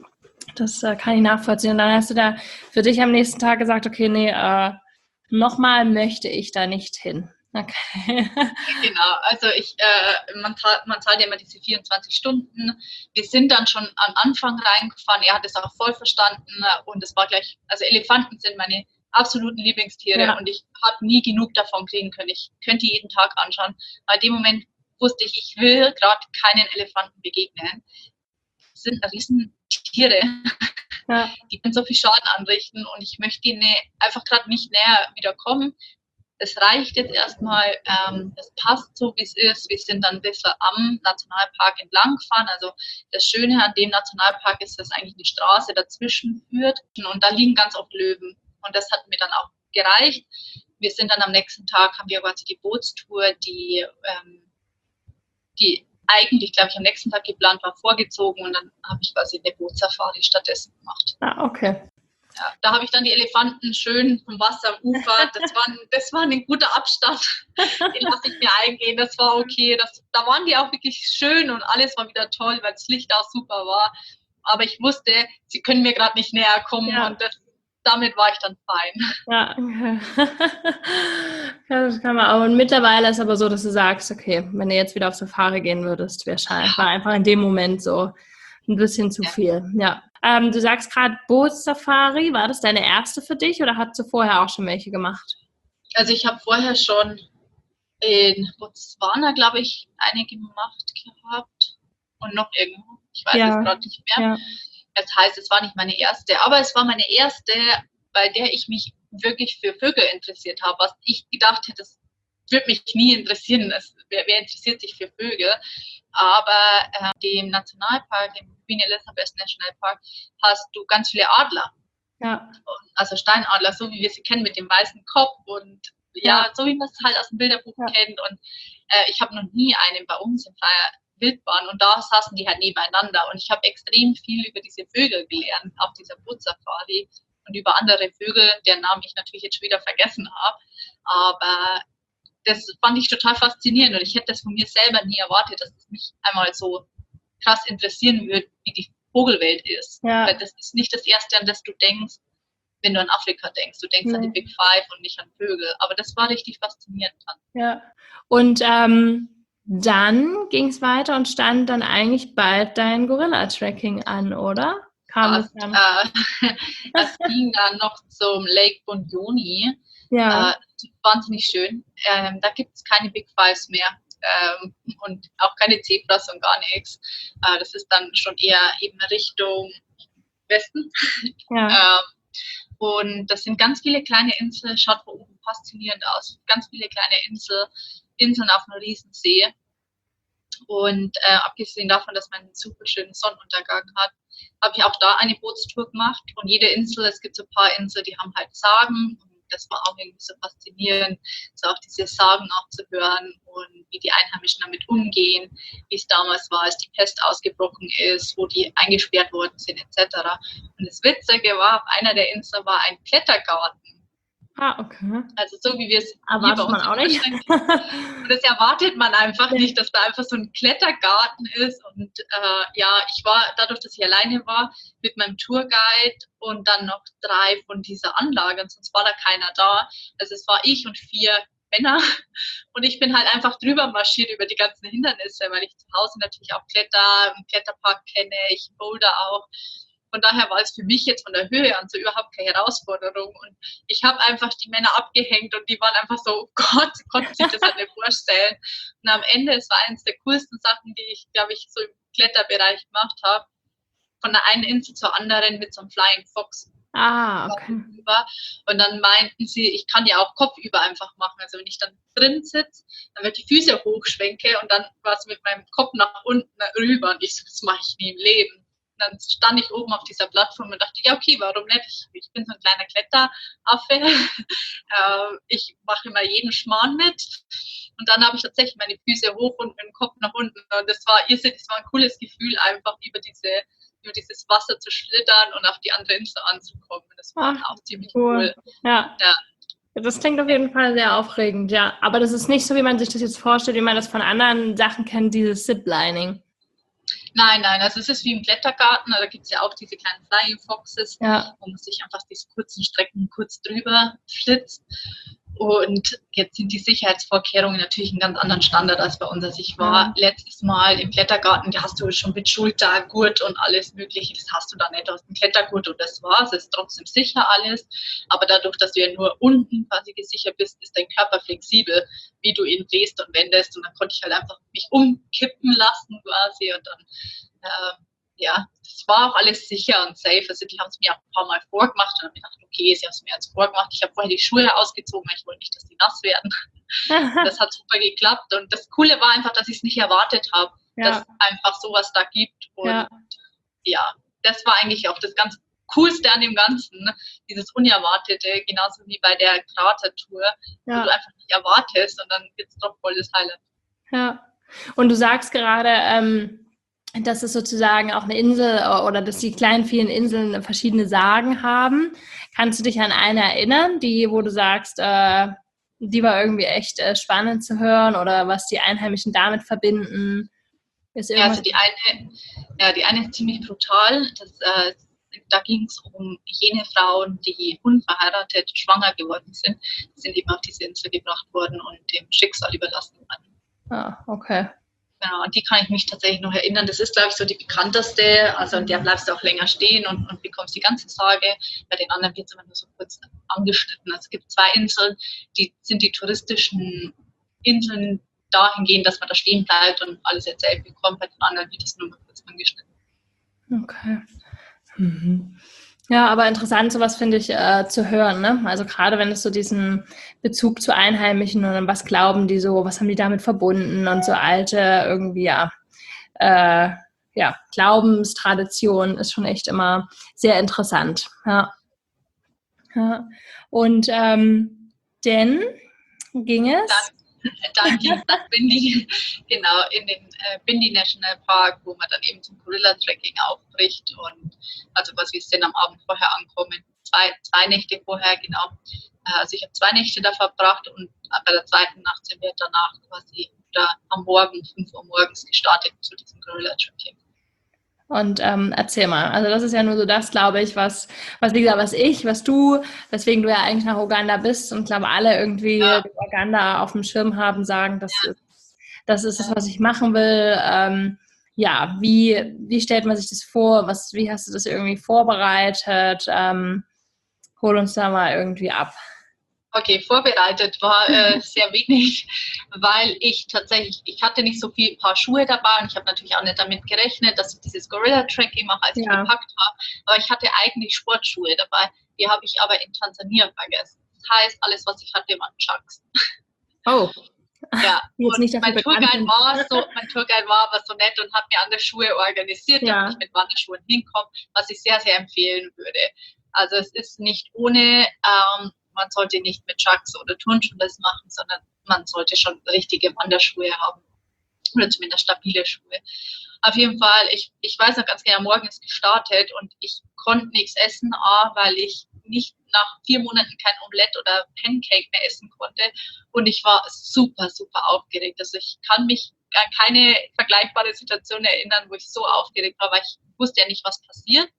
Das äh, kann ich nachvollziehen. Und dann hast du da für dich am nächsten Tag gesagt, okay, nee, äh, nochmal möchte ich da nicht hin. Okay. Genau, also ich, äh, man, zahlt, man zahlt ja immer diese vierundzwanzig Stunden. Wir sind dann schon am Anfang reingefahren, er hat es auch voll verstanden und es war gleich, also Elefanten sind meine absoluten Lieblingstiere Ja. und ich habe nie genug davon kriegen können. Ich könnte die jeden Tag anschauen. Aber in dem Moment wusste ich, ich will gerade keinen Elefanten begegnen. Das sind riesen Tiere, Ja. die können so viel Schaden anrichten und ich möchte ihnen einfach gerade nicht näher wieder kommen. Es reicht jetzt erstmal, ähm, es passt so, wie es ist. Wir sind dann ein bisschen am Nationalpark entlang gefahren. Also das Schöne an dem Nationalpark ist, dass eigentlich eine Straße dazwischen führt und da liegen ganz oft Löwen. Und das hat mir dann auch gereicht. Wir sind dann am nächsten Tag, haben wir quasi die Bootstour, die, ähm, die eigentlich, glaube ich, am nächsten Tag geplant war, vorgezogen und dann habe ich quasi eine Bootsafari stattdessen gemacht. Ah, okay. Ja, da habe ich dann die Elefanten schön vom Wasser am Ufer. Das war, das war ein guter Abstand. Den lasse ich mir eingehen. Das war okay. Das, da waren die auch wirklich schön und alles war wieder toll, weil das Licht auch super war. Aber ich wusste, sie können mir gerade nicht näher kommen Ja. und das, damit war ich dann fein. Ja, okay. Ja, das kann man auch. Und mittlerweile ist aber so, dass du sagst, okay, wenn du jetzt wieder auf Safari gehen würdest, wäre war einfach in dem Moment so ein bisschen zu Ja. viel. Ja. Ähm, du sagst gerade Bootssafari, war das deine erste für dich oder hast du vorher auch schon welche gemacht? Also ich habe vorher schon In Botswana, glaube ich, eine gemacht gehabt und noch irgendwo. Ich weiß Ja, es gerade nicht mehr. ja, Das heißt, es war nicht meine erste, aber es war meine erste, bei der ich mich wirklich für Vögel interessiert habe, was ich gedacht hätte, das würde mich nie interessieren. Das, wer, wer interessiert sich für Vögel? Aber äh, dem Nationalpark, dem Queen Elizabeth National Park, hast du ganz viele Adler. ja, Also Steinadler, so wie wir sie kennen, mit dem weißen Kopf und ja, ja, so wie man es halt aus dem Bilderbuch ja, kennt. Und äh, ich habe noch nie einen bei uns in freier Wildbahn und da saßen die halt nebeneinander. Und ich habe extrem viel über diese Vögel gelernt auf dieser Bootsafari und über andere Vögel, deren Namen ich natürlich jetzt schon wieder vergessen habe. Aber das fand ich total faszinierend und ich hätte das von mir selber nie erwartet, dass es mich einmal so krass interessieren würde, wie die Vogelwelt ist. ja, Weil das ist nicht das Erste, an das du denkst, wenn du an Afrika denkst. Du denkst an die nee, Big Five und nicht an Vögel. Aber das war richtig faszinierend dran. ja. Und ähm, dann ging es weiter und stand dann eigentlich bald dein Gorilla-Tracking an, oder? Kam das Fast. dann? Äh, das ging dann noch zum Lake Bunyoni. Ja, Äh, wahnsinnig schön. Ähm, da gibt es keine Big Fives mehr. Ähm, und auch keine Zebras und gar nichts. Äh, das ist dann schon eher eben Richtung Westen. ja, Ähm, und das sind ganz viele kleine Inseln, schaut von oben faszinierend aus. Ganz viele kleine Insel, Inseln auf einem Riesensee. Und äh, abgesehen davon, dass man einen super schönen Sonnenuntergang hat, habe ich auch da eine Bootstour gemacht. Und jede Insel, es gibt so ein paar Inseln, die haben halt Sagen. Und das war auch irgendwie so faszinierend, so auch diese Sagen nachzuhören und wie die Einheimischen damit umgehen, wie es damals war, als die Pest ausgebrochen ist, wo die eingesperrt worden sind, et cetera. Und das Witzige war, auf einer der Inseln war ein Klettergarten. ah, okay. Also so wie wir es hier bei Erwartet man uns in auch nicht. Deutschland kennen. Und das erwartet man einfach Nee. nicht, dass da einfach so ein Klettergarten ist. Und äh, ja, ich war, dadurch, dass ich alleine war, mit meinem Tourguide und dann noch drei von dieser Anlage, und sonst war da keiner da. Also es war ich und vier Männer. Und ich bin halt einfach drüber marschiert über die ganzen Hindernisse, weil ich zu Hause natürlich auch Kletter, einen Kletterpark kenne, ich boulder auch. Von daher war es für mich jetzt von der Höhe an so überhaupt keine Herausforderung. Und ich habe einfach die Männer abgehängt und die waren einfach so, oh Gott, konnten sich das halt nicht vorstellen. Und am Ende, es war eines der coolsten Sachen, die ich, glaube ich, so im Kletterbereich gemacht habe. Von der einen Insel zur anderen mit so einem Flying Fox. Ah, okay. Und dann meinten sie, ich kann ja auch kopfüber einfach machen. Also wenn ich dann drin sitze, dann wird die Füße hochschwenke und dann war es mit meinem Kopf nach unten rüber. Und ich so, das mache ich nie im Leben. Und dann stand ich oben auf dieser Plattform und dachte, ja okay, warum nicht? Ich, ich bin so ein kleiner Kletteraffe. Ich mache immer jeden Schmarrn mit. Und dann habe ich tatsächlich meine Füße hoch und meinen Kopf nach unten. Und das war irrsinnig, das war ein cooles Gefühl, einfach über diese über dieses Wasser zu schlittern und auf die andere Insel anzukommen. Das war Ach, auch ziemlich cool. cool. Ja. Ja. Das klingt auf jeden Fall sehr aufregend, ja. Aber das ist nicht so, wie man sich das jetzt vorstellt, wie man das von anderen Sachen kennt, dieses Ziplining. Nein, nein, also es ist wie im Klettergarten, da gibt es ja auch diese kleinen Flying Foxes, ja. wo man sich einfach diese kurzen Strecken kurz drüber flitzt. Und jetzt sind die Sicherheitsvorkehrungen natürlich einen ganz anderen Standard als bei uns. Also ich war ja. letztes Mal im Klettergarten, da hast du schon mit Schultergurt und alles Mögliche, das hast du da nicht, du hast einen Klettergurt und das war's, es ist trotzdem sicher alles. Aber dadurch, dass du ja nur unten quasi gesichert bist, ist dein Körper flexibel, wie du ihn drehst und wendest. Und dann konnte ich halt einfach mich umkippen lassen quasi und dann äh, ja, das war auch alles sicher und safe. Also die haben es mir auch ein paar Mal vorgemacht und habe gedacht, okay, sie haben es mir jetzt vorgemacht. Ich habe vorher die Schuhe ausgezogen, weil ich wollte nicht, dass die nass werden. Das hat super geklappt und das Coole war einfach, dass ich es nicht erwartet habe, ja. dass es einfach sowas da gibt. Und ja. ja, das war eigentlich auch das ganz Coolste an dem Ganzen, dieses Unerwartete, genauso wie bei der Kratertour, ja. wo du einfach nicht erwartest und dann wird es doch voll das Highlight. Ja, und du sagst gerade, ähm, dass es sozusagen auch eine Insel oder dass die kleinen, vielen Inseln verschiedene Sagen haben. Kannst du dich an eine erinnern, die, wo du sagst, äh, die war irgendwie echt äh, spannend zu hören oder was die Einheimischen damit verbinden? Ist ja, also die eine, ja, die eine ist ziemlich brutal. Das, äh, da ging es um jene Frauen, die unverheiratet schwanger geworden sind. Die sind eben auf diese Insel gebracht worden und dem Schicksal überlassen worden. Ah, okay. Genau, an die kann ich mich tatsächlich noch erinnern. Das ist, glaube ich, so die bekannteste. Also an der bleibst du auch länger stehen und, und bekommst die ganze Sage. Bei den anderen wird es immer nur so kurz angeschnitten. Also es gibt zwei Inseln, die sind die touristischen Inseln dahingehend, dass man da stehen bleibt und alles erzählt bekommt, bei den anderen wird es nur mal kurz angeschnitten. Okay. Mhm. Ja, aber interessant, sowas finde ich äh, zu hören, ne? Also gerade wenn es so diesen Bezug zu Einheimischen und was glauben die so, was haben die damit verbunden und so alte irgendwie, ja, äh, ja, Glaubenstradition ist schon echt immer sehr interessant. Ja. Ja. Und ähm, dann ging es? Dann, dann ging es nach Bindi, genau, in den äh, Bindi National Park, wo man dann eben zum Gorilla-Trekking aufbricht und also was wir sind am Abend vorher ankommen, zwei, zwei Nächte vorher, genau. Äh, also ich habe zwei Nächte da verbracht und bei der zweiten Nacht sind wir danach quasi oder am Morgen, fünf Uhr morgens gestartet zu diesem Gorilla-Trekking. Und ähm, erzähl mal, also das ist ja nur so das, glaube ich, was, was wie gesagt, was ich, was du, weswegen du ja eigentlich nach Uganda bist und glaube alle irgendwie Ja. Uganda auf dem Schirm haben, sagen, das ist, das ist es, was ich machen will. Ähm, ja, wie, wie stellt man sich das vor? Was, wie hast du das irgendwie vorbereitet? Ähm, hol uns da mal irgendwie ab. Okay, vorbereitet war äh, sehr wenig, weil ich tatsächlich, ich hatte nicht so viel Paar Schuhe dabei und ich habe natürlich auch nicht damit gerechnet, dass ich dieses Gorilla-Tracking mache, als ich Ja. gepackt habe. Aber ich hatte eigentlich Sportschuhe dabei, die habe ich aber in Tansania vergessen. Das heißt, alles, was ich hatte, waren Chucks. Oh. Ja, Jetzt und nicht dafür mein bekannt Tourguide, sind. war so, mein Tourguide war aber so nett und hat mir andere Schuhe organisiert, Ja. damit ich mit Wanderschuhen hinkomme, was ich sehr, sehr empfehlen würde. Also es ist nicht ohne, ähm, man sollte nicht mit Chucks oder Turnschuhen das machen, sondern man sollte schon richtige Wanderschuhe haben oder zumindest stabile Schuhe. Auf jeden Fall, ich, ich weiß noch ganz genau, morgen ist gestartet und ich konnte nichts essen, A, weil ich nicht nach vier Monaten kein Omelette oder Pancake mehr essen konnte und ich war super, super aufgeregt. Also ich kann mich an keine vergleichbare Situation erinnern, wo ich so aufgeregt war, weil ich wusste ja nicht, was passiert.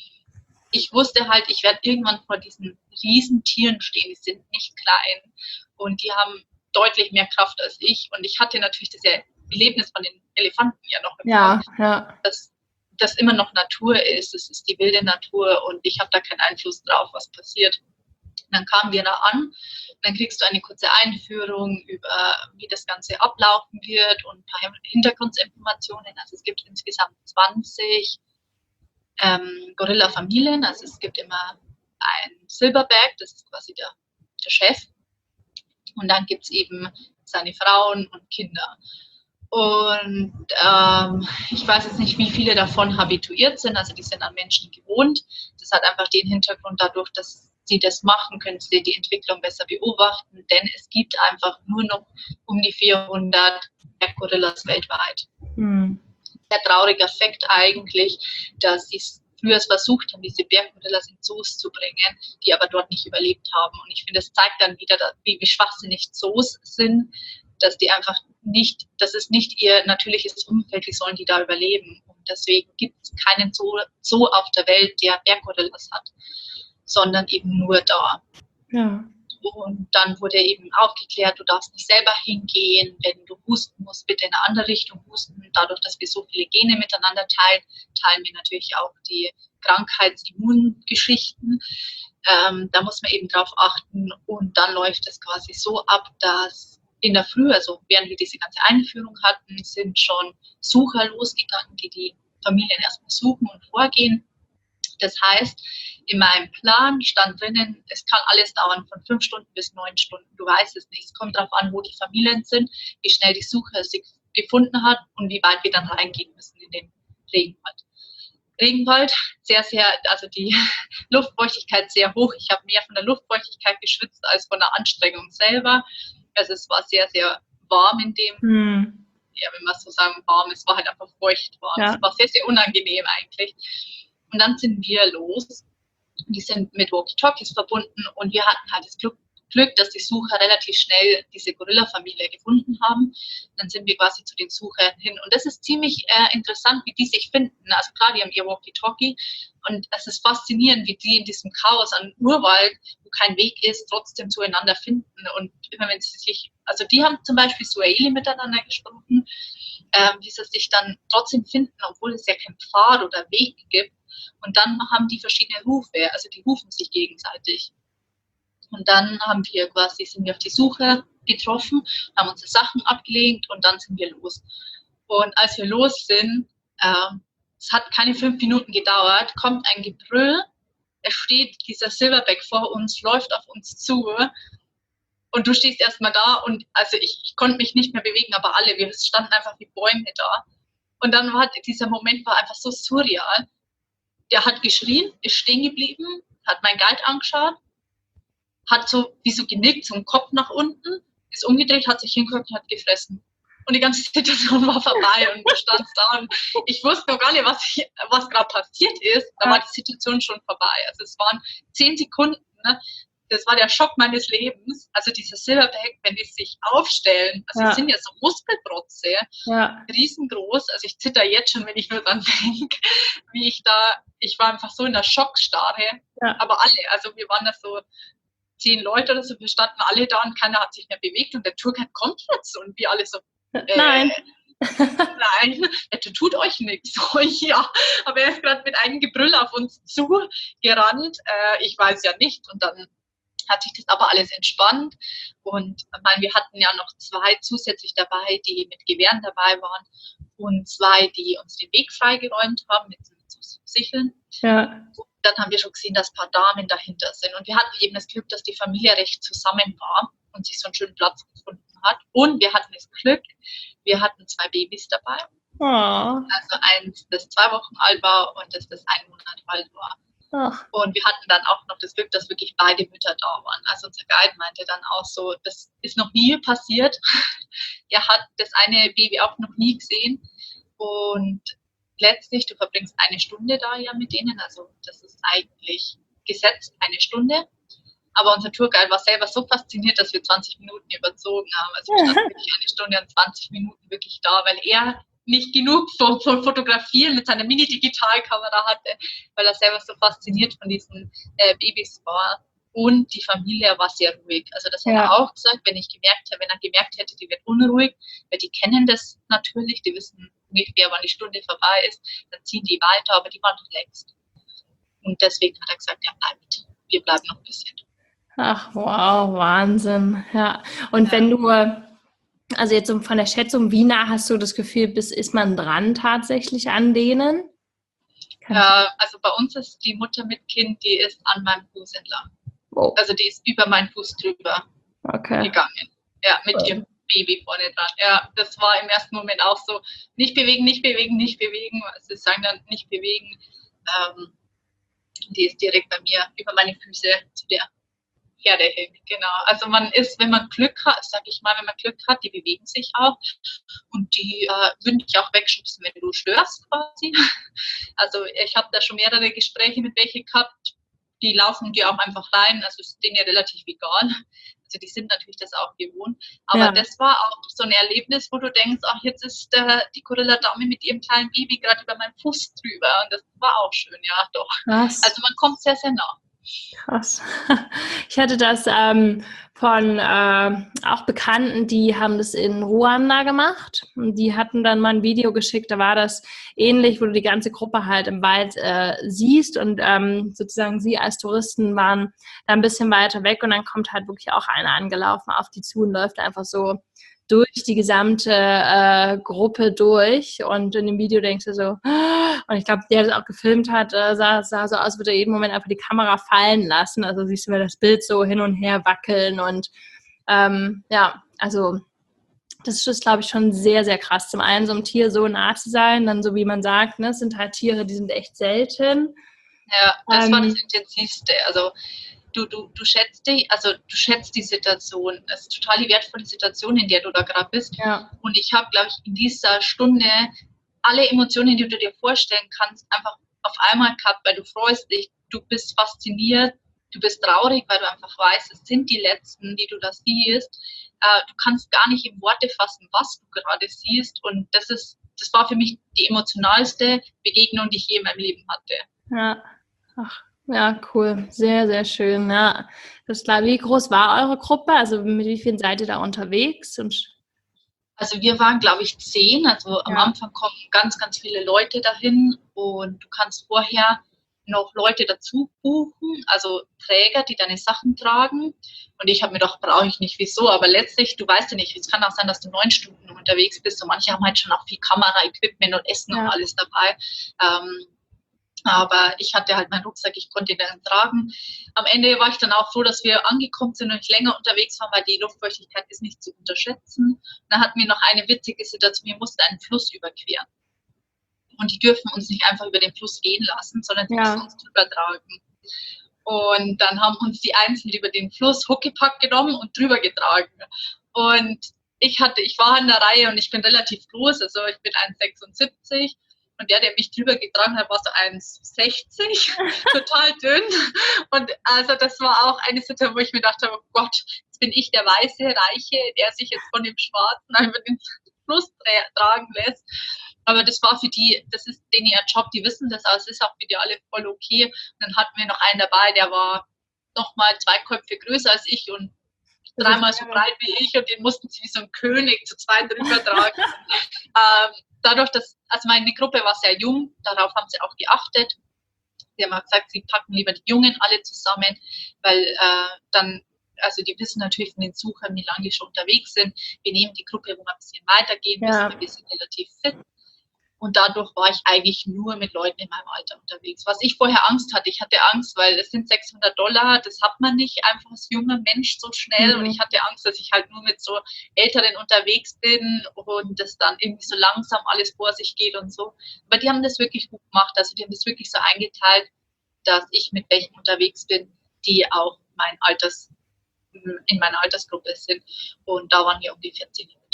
Ich wusste halt, ich werde irgendwann vor diesen riesen Tieren stehen, die sind nicht klein und die haben deutlich mehr Kraft als ich und ich hatte natürlich das Erlebnis von den Elefanten ja noch im Ja, Kopf, ja. dass das immer noch Natur ist, es ist die wilde Natur und ich habe da keinen Einfluss drauf, was passiert. Und dann kamen wir da an, dann kriegst du eine kurze Einführung über, wie das Ganze ablaufen wird und ein paar Hintergrundinformationen. Also es gibt insgesamt zwanzig ähm, Gorilla-Familien, also es gibt immer ein Silverback, das ist quasi der, der Chef und dann gibt es eben seine Frauen und Kinder. Und ähm, ich weiß jetzt nicht, wie viele davon habituiert sind, also die sind an Menschen gewohnt. Das hat einfach den Hintergrund dadurch, dass sie das machen, können sie die Entwicklung besser beobachten, denn es gibt einfach nur noch um die vierhundert Berggorillas weltweit. Hm. Sehr trauriger Fakt eigentlich, dass sie früher versucht haben, diese Berggorillas in Zoos zu bringen, die aber dort nicht überlebt haben. Und ich finde, das zeigt dann wieder, wie, wie schwachsinnig Zoos sind, dass die einfach nicht, das ist nicht ihr natürliches Umfeld, wie sollen die da überleben. Und deswegen gibt es keinen Zoo, Zoo auf der Welt, der Berggorillas hat, sondern eben nur da. Ja. Und dann wurde eben aufgeklärt, du darfst nicht selber hingehen, wenn du husten musst, bitte in eine andere Richtung husten. Dadurch, dass wir so viele Gene miteinander teilen, teilen wir natürlich auch die Krankheitsimmungeschichten. Ähm, da muss man eben drauf achten und dann läuft es quasi so ab, dass in der Früh, also während wir diese ganze Einführung hatten, sind schon Sucher losgegangen, die die Familien erstmal suchen und vorgehen. Das heißt, in meinem Plan stand drinnen, es kann alles dauern von fünf Stunden bis neun Stunden. Du weißt es nicht. Es kommt darauf an, wo die Familien sind, wie schnell die Suche sich gefunden hat und wie weit wir dann reingehen müssen in den Regenwald. Regenwald, sehr, sehr, also die Luftfeuchtigkeit sehr hoch. Ich habe mehr von der Luftfeuchtigkeit geschwitzt als von der Anstrengung selber. Also es war sehr, sehr warm in dem, hm. ja, wenn man so sagen, warm, es war halt einfach feucht warm. Ja. Es war sehr, sehr unangenehm eigentlich. Und dann sind wir los. Die sind mit Walkie-Talkies verbunden und wir hatten halt das Glück, Glück, dass die Sucher relativ schnell diese Gorilla-Familie gefunden haben. Dann sind wir quasi zu den Suchern hin. Und das ist ziemlich äh, interessant, wie die sich finden. Also klar, die haben ihr Walkie-Talkie und es ist faszinierend, wie die in diesem Chaos an Urwald, wo kein Weg ist, trotzdem zueinander finden. Und immer wenn sie sich, also die haben zum Beispiel Swahili miteinander gesprochen, äh, wie sie sich dann trotzdem finden, obwohl es ja keinen Pfad oder Weg gibt. Und dann haben die verschiedene Rufe, also die rufen sich gegenseitig. Und dann haben wir quasi, sind wir auf die Suche getroffen, haben unsere Sachen abgelegt und dann sind wir los. Und als wir los sind, äh, es hat keine fünf Minuten gedauert, kommt ein Gebrüll, es steht dieser Silverback vor uns, läuft auf uns zu und du stehst erstmal da und also ich, ich konnte mich nicht mehr bewegen, aber alle, wir standen einfach wie Bäume da. Und dann war dieser Moment war einfach so surreal. Der hat geschrien, ist stehen geblieben, hat mein Guide angeschaut, hat so wie so genickt, so einen Kopf nach unten, ist umgedreht, hat sich hingeguckt und hat gefressen. Und die ganze Situation war vorbei und du standst da und ich wusste noch gar nicht, was, ich, was gerade passiert ist. Da war die Situation schon vorbei. Also es waren zehn Sekunden, ne? Das war der Schock meines Lebens. Also diese Silverback, wenn die sich aufstellen, also ja. Die sind ja so Muskelprotze, ja. Riesengroß. Also ich zitter jetzt schon, wenn ich nur dran denke, wie ich da, ich war einfach so in der Schockstarre. Ja. Aber alle, also wir waren da so zehn Leute oder so, wir standen alle da und keiner hat sich mehr bewegt und der Tourguide kommt jetzt und wir alle so, äh, nein. Nein, der tut euch nichts. Oh, ja, aber er ist gerade mit einem Gebrüll auf uns zugerannt. Äh, ich weiß ja nicht. Und dann hat sich das aber alles entspannt. Und ich meine, wir hatten ja noch zwei zusätzlich dabei, die mit Gewehren dabei waren und zwei, die uns den Weg freigeräumt haben mit, mit so Sicheln. Ja. Und dann haben wir schon gesehen, dass ein paar Damen dahinter sind. Und wir hatten eben das Glück, dass die Familie recht zusammen war und sich so einen schönen Platz gefunden hat. Und wir hatten das Glück, wir hatten zwei Babys dabei. Oh. Also eins, das zwei Wochen alt war und das, das ein Monat alt war. Ach. Und wir hatten dann auch noch das Glück, dass wirklich beide Mütter da waren. Also unser Guide meinte dann auch so, das ist noch nie passiert. Er hat das eine Baby auch noch nie gesehen. Und letztlich, du verbringst eine Stunde da ja mit denen. Also das ist eigentlich gesetzt, eine Stunde. Aber unser Tourguide war selber so fasziniert, dass wir zwanzig Minuten überzogen haben. Also wir standen wirklich eine Stunde und zwanzig Minuten wirklich da, weil er nicht genug von, von Fotografieren mit seiner Mini-Digitalkamera hatte, weil er selber so fasziniert von diesen äh, Babys war. Und die Familie war sehr ruhig. Also das hat ja. er auch gesagt, wenn ich gemerkt habe, wenn er gemerkt hätte, die wird unruhig, weil die kennen das natürlich, die wissen ungefähr, wann die Stunde vorbei ist, dann ziehen die weiter, aber die waren relaxed. Und deswegen hat er gesagt, er bleibt. Wir bleiben noch ein bisschen. Ach, wow, Wahnsinn. Ja. Und ja. wenn du, also jetzt von der Schätzung, wie nah hast du das Gefühl, bis ist man dran tatsächlich an denen? Ja, also bei uns ist die Mutter mit Kind, die ist an meinem Fuß entlang. Oh. Also die ist über meinen Fuß drüber okay. gegangen. Ja, mit oh. ihrem Baby vorne dran. Ja, das war im ersten Moment auch so, nicht bewegen, nicht bewegen, nicht bewegen. Sie sagen dann, nicht bewegen. Ähm, die ist direkt bei mir über meine Füße zu der Herde hin, genau. Also man ist, wenn man Glück hat, sag ich mal, wenn man Glück hat, die bewegen sich auch und die äh, würden dich auch wegschubsen, wenn du störst quasi. Also ich habe da schon mehrere Gespräche mit welchen gehabt, die laufen dir auch einfach rein, also ist denen ja relativ egal. Also die sind natürlich das auch gewohnt. Aber ja. das war auch so ein Erlebnis, wo du denkst, ach, jetzt ist äh, die Gorilla-Dame mit ihrem kleinen Baby gerade über meinen Fuß drüber. Und das war auch schön, ja, doch. Krass. Also man kommt sehr, sehr nah. Krass. Ich hatte das ähm, von äh, auch Bekannten, die haben das in Ruanda gemacht. Und die hatten dann mal ein Video geschickt, da war das ähnlich, wo du die ganze Gruppe halt im Wald äh, siehst und ähm, sozusagen sie als Touristen waren da ein bisschen weiter weg und dann kommt halt wirklich auch einer angelaufen auf die zu und läuft einfach so durch die gesamte äh, Gruppe durch und in dem Video denkst du so, und ich glaube, der das auch gefilmt hat, äh, sah, sah so aus, würde er jeden Moment einfach die Kamera fallen lassen, also siehst du mir das Bild so hin und her wackeln und ähm, ja, also das ist, glaube ich, schon sehr, sehr krass, zum einen so einem Tier so nah zu sein, dann so wie man sagt, ne, es sind halt Tiere, die sind echt selten. Ja, das ähm, war das Intensivste, also Du, du, du schätzt die, also du schätzt die Situation. Es ist total die wertvolle Situation, in der du da gerade bist. Ja. Und ich habe, glaube ich, in dieser Stunde alle Emotionen, die du dir vorstellen kannst, einfach auf einmal gehabt, weil du freust dich, du bist fasziniert, du bist traurig, weil du einfach weißt, es sind die Letzten, die du da siehst. Äh, du kannst gar nicht in Worte fassen, was du gerade siehst. Und das ist, das war für mich die emotionalste Begegnung, die ich je in meinem Leben hatte. Ja, ach. Ja, cool. Sehr, sehr schön. Ja, das klar. Wie groß war eure Gruppe? Also mit wie vielen seid ihr da unterwegs? Und also wir waren, glaube ich, zehn. Also ja. Am Anfang kommen ganz, ganz viele Leute dahin und du kannst vorher noch Leute dazu buchen, also Träger, die deine Sachen tragen. Und ich habe mir gedacht, brauche ich nicht, wieso. Aber letztlich, du weißt ja nicht, es kann auch sein, dass du neun Stunden unterwegs bist und manche haben halt schon auch viel Kamera-Equipment und Essen ja. und alles dabei. Ähm, aber ich hatte halt meinen Rucksack, ich konnte ihn dann tragen. Am Ende war ich dann auch froh, dass wir angekommen sind und nicht länger unterwegs waren, weil die Luftfeuchtigkeit ist nicht zu unterschätzen. Dann hatten wir noch eine witzige Situation, wir mussten einen Fluss überqueren. Und die dürfen uns nicht einfach über den Fluss gehen lassen, sondern die ja. müssen uns drüber tragen. Und dann haben uns die Einzelnen über den Fluss Huckepack genommen und drüber getragen. Und ich hatte, ich war in der Reihe und ich bin relativ groß, also ich bin eins Komma sechsundsiebzig. Und der, der mich drüber getragen hat, war so eins Komma sechzig, total dünn. Und also das war auch eine Situation, wo ich mir dachte, oh Gott, jetzt bin ich der weiße Reiche, der sich jetzt von dem Schwarzen über den Fluss tra- tragen lässt. Aber das war für die, das ist denen ihr Job, die wissen das, aber es ist auch für die alle voll okay. Und dann hatten wir noch einen dabei, der war nochmal zwei Köpfe größer als ich und dreimal so breit wie ich und den mussten sie wie so ein König zu zweit drüber tragen. ähm, dadurch, dass, also meine Gruppe war sehr jung, darauf haben sie auch geachtet. Sie haben auch gesagt, sie packen lieber die Jungen alle zusammen, weil äh, dann, also die wissen natürlich von den Suchern, wie lange die schon unterwegs sind. Wir nehmen die Gruppe, wo wir ein bisschen weitergehen müssen, ja. weil wir sind relativ fit. Und dadurch war ich eigentlich nur mit Leuten in meinem Alter unterwegs. Was ich vorher Angst hatte, ich hatte Angst, weil es sind sechshundert Dollar, das hat man nicht einfach als junger Mensch so schnell. Mhm. Und ich hatte Angst, dass ich halt nur mit so Älteren unterwegs bin und das dann irgendwie so langsam alles vor sich geht und so. Aber die haben das wirklich gut gemacht. Also die haben das wirklich so eingeteilt, dass ich mit welchen unterwegs bin, die auch mein Alters, in meiner Altersgruppe sind. Und da waren wir um die vierzehn Minuten.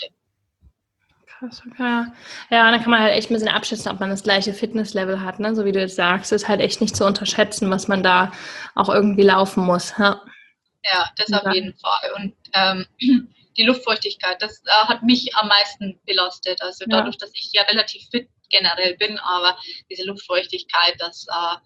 Krass, okay. Ja, dann kann man halt echt ein bisschen abschätzen, ob man das gleiche Fitnesslevel hat, ne? So wie du jetzt sagst, ist halt echt nicht zu unterschätzen, was man da auch irgendwie laufen muss. Ja, ja das ja. auf jeden Fall. Und ähm, die Luftfeuchtigkeit, das äh, hat mich am meisten belastet. Also dadurch, ja. dass ich ja relativ fit generell bin, aber diese Luftfeuchtigkeit, das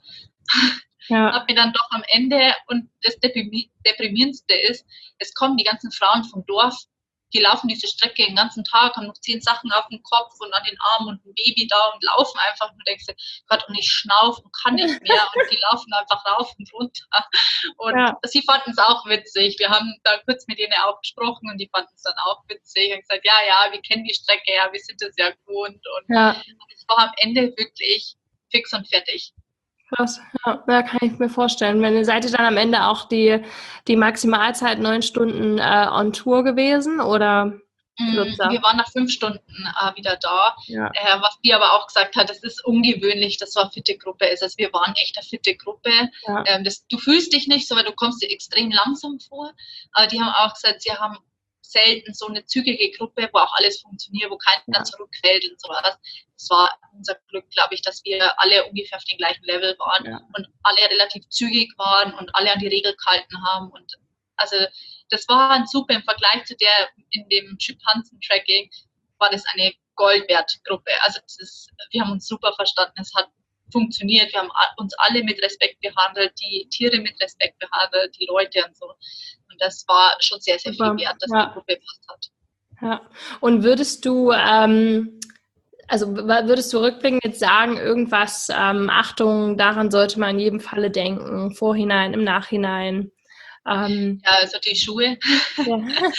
äh, ja. hat mir dann doch am Ende, und das Deprimierendste ist, es kommen die ganzen Frauen vom Dorf, die laufen diese Strecke den ganzen Tag, haben noch zehn Sachen auf dem Kopf und an den Armen und ein Baby da und laufen einfach und du denkst dir, Gott, und ich schnaufe und kann nicht mehr und die laufen einfach rauf und runter. Und ja. sie fanden es auch witzig. Wir haben da kurz mit denen auch gesprochen und die fanden es dann auch witzig. Ich habe gesagt, ja, ja, wir kennen die Strecke, ja, wir sind das ja gewohnt. Und ja. ich war am Ende wirklich fix und fertig. Krass, ja, da kann ich mir vorstellen. Wenn seid ihr dann am Ende auch die, die Maximalzeit neun Stunden äh, on Tour gewesen oder kürzer? Wir waren nach fünf Stunden äh, wieder da. Ja. Äh, was die aber auch gesagt hat, das ist ungewöhnlich, dass so eine fitte Gruppe ist. Also wir waren echt eine fitte Gruppe. Ja. Ähm, das, du fühlst dich nicht so, weil du kommst dir extrem langsam vor. Aber die haben auch gesagt, sie haben selten so eine zügige Gruppe, wo auch alles funktioniert, wo keiner ja. zurückfällt und sowas. Das war unser Glück, glaube ich, dass wir alle ungefähr auf dem gleichen Level waren ja. und alle relativ zügig waren und alle an die Regel gehalten haben. Und also das war ein super im Vergleich zu der in dem Schimpansen-Tracking war das eine Gold-Wert-Gruppe. Also das ist, wir haben uns super verstanden, es hat funktioniert, wir haben uns alle mit Respekt behandelt, die Tiere mit Respekt behandelt, die Leute und so. Und das war schon sehr, sehr super. Viel wert, dass ja. die Gruppe gepasst hat. Ja. Und würdest du, ähm, also würdest du rückblickend jetzt sagen, irgendwas, ähm, Achtung, daran sollte man in jedem Falle denken, vorhinein, im Nachhinein? Ähm, ja, also die Schuhe. Ja.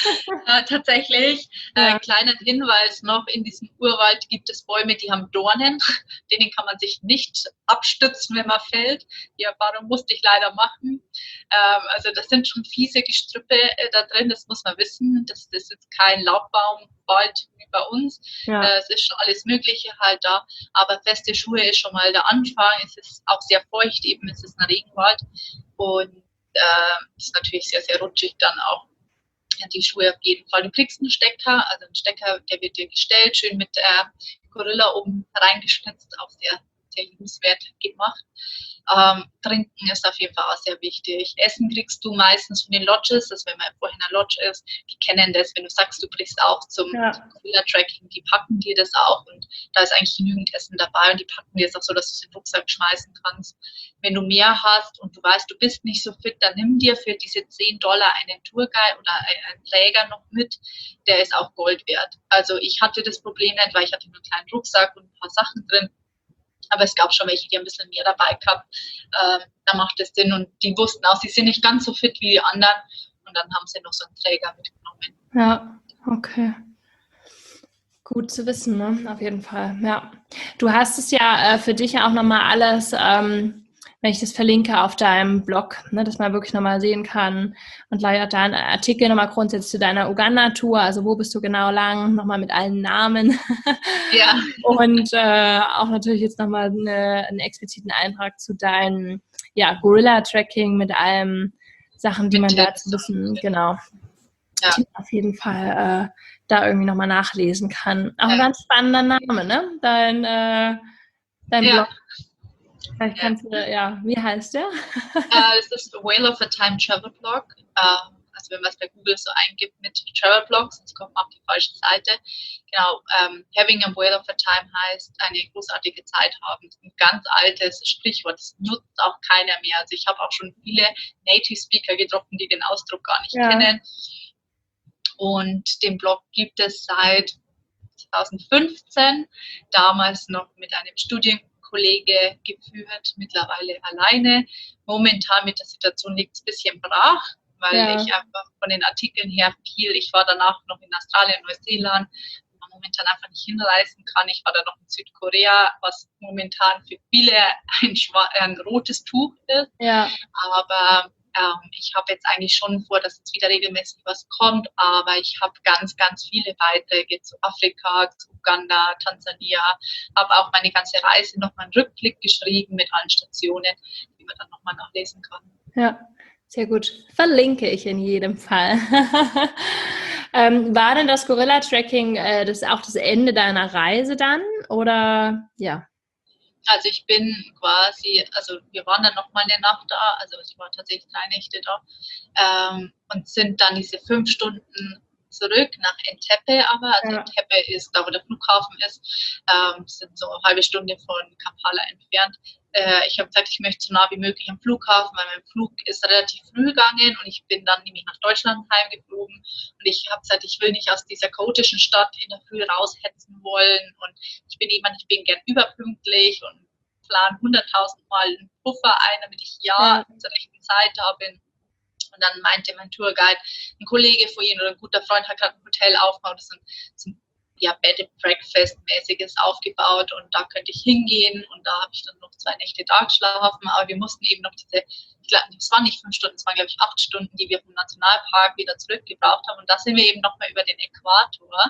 äh, tatsächlich. Ja. Äh, kleiner Hinweis noch, in diesem Urwald gibt es Bäume, die haben Dornen. Denen kann man sich nicht abstützen, wenn man fällt. Die Erfahrung musste ich leider machen. Ähm, also das sind schon fiese Gestrüppe äh, da drin, das muss man wissen. Das, das ist jetzt kein Laubbaumwald wie bei uns. Ja. Äh, es ist schon alles Mögliche halt da. Aber feste Schuhe ist schon mal der Anfang. Es ist auch sehr feucht, eben es ist ein Regenwald. Und äh, ist natürlich sehr, sehr rutschig dann auch. Die Schuhe auf jeden Fall. Du kriegst einen Stecker, also einen Stecker, der wird dir gestellt, schön mit äh, Gorilla oben reingeschnitzt, auch sehr, sehr liebenswert gemacht. Ähm, trinken ist auf jeden Fall auch sehr wichtig. Essen kriegst du meistens von den Lodges, also wenn man vorhin in einer Lodge ist, die kennen das, wenn du sagst, du brichst auch zum ja. Gorilla-Tracking, die packen dir das auch und da ist eigentlich genügend Essen dabei und die packen dir das auch so, dass du es in den Rucksack schmeißen kannst. Wenn du mehr hast und du weißt, du bist nicht so fit, dann nimm dir für diese zehn Dollar einen Tourguide oder einen Träger noch mit, der ist auch Gold wert. Also ich hatte das Problem nicht, weil ich hatte nur einen kleinen Rucksack und ein paar Sachen drin. Aber es gab schon welche, die ein bisschen mehr dabei gehabt. Äh, da macht es Sinn. Und die wussten auch, sie sind nicht ganz so fit wie die anderen. Und dann haben sie noch so einen Träger mitgenommen. Ja, okay. Gut zu wissen, ne? Auf jeden Fall, ja. Du hast es ja äh, für dich ja auch nochmal alles, ähm, wenn ich das verlinke auf deinem Blog, ne, dass man wirklich nochmal sehen kann und leider deinen Artikel nochmal grundsätzlich zu deiner Uganda-Tour, also wo bist du genau lang, nochmal mit allen Namen. Ja. Und äh, auch natürlich jetzt nochmal eine, einen expliziten Eintrag zu deinem ja, Gorilla-Tracking mit allen Sachen, die Mit man Tipps dazu wissen, und- genau. Ja. Die auf jeden Fall äh, da irgendwie nochmal nachlesen kann. Auch ein Ja. ganz spannender Name, ne? Dein, äh, dein Ja. Blog. Vielleicht kannst du, ja, wie heißt der? Äh, es ist Whale of a Time Travel Blog. Äh, also wenn man es bei Google so eingibt mit Travel Blogs, sonst kommt man auf die falsche Seite. Genau, ähm, Having a Whale of a Time heißt eine großartige Zeit haben. Das ist ein ganz altes Sprichwort, das nutzt auch keiner mehr. Also ich habe auch schon viele Native Speaker getroffen, die den Ausdruck gar nicht Ja. kennen. Und den Blog gibt es seit zwanzig fünfzehn, damals noch mit einem Studienkollege geführt, mittlerweile alleine. Momentan mit der Situation liegt es ein bisschen brach, weil Ja. ich einfach von den Artikeln her viel, ich war danach noch in Australien, Neuseeland, wo man momentan einfach nicht hinreisen kann. Ich war dann noch in Südkorea, was momentan für viele ein, ein rotes Tuch ist. Ja. Aber ähm, ich habe jetzt eigentlich schon vor, dass jetzt wieder regelmäßig was kommt, aber ich habe ganz, ganz viele Beiträge zu Afrika, zu Uganda, Tansania, habe auch meine ganze Reise nochmal einen Rückblick geschrieben mit allen Stationen, die man dann nochmal nachlesen kann. Ja, sehr gut. Verlinke ich in jedem Fall. ähm, war denn das Gorilla-Tracking äh, das auch das Ende deiner Reise dann? Oder ja? Also ich bin quasi, also wir waren dann nochmal eine Nacht da, also ich war tatsächlich drei Nächte da ähm, und sind dann diese fünf Stunden zurück nach Entebbe, aber also Ja. Entebbe ist da, wo der Flughafen ist, ähm, sind so eine halbe Stunde von Kampala entfernt. Äh, ich habe gesagt, ich möchte so nah wie möglich am Flughafen, weil mein Flug ist relativ früh gegangen und ich bin dann nämlich nach Deutschland heimgeflogen und ich habe gesagt, ich will nicht aus dieser chaotischen Stadt in der Früh raushetzen wollen und ich bin jemand, ich bin gern überpünktlich und plan hunderttausend Mal einen Puffer ein, damit ich ja, ja zur rechten Zeit da bin. Und dann meinte mein Tourguide, ein Kollege von Ihnen oder ein guter Freund hat gerade ein Hotel aufgebaut, das ist ein, so ein ja, Bed and Breakfast-mäßiges aufgebaut und da könnte ich hingehen und da habe ich dann noch zwei Nächte da geschlafen, aber wir mussten eben noch diese, ich glaube, es waren nicht fünf Stunden, es waren glaube ich acht Stunden, die wir vom Nationalpark wieder zurückgebraucht haben und da sind wir eben nochmal über den Äquator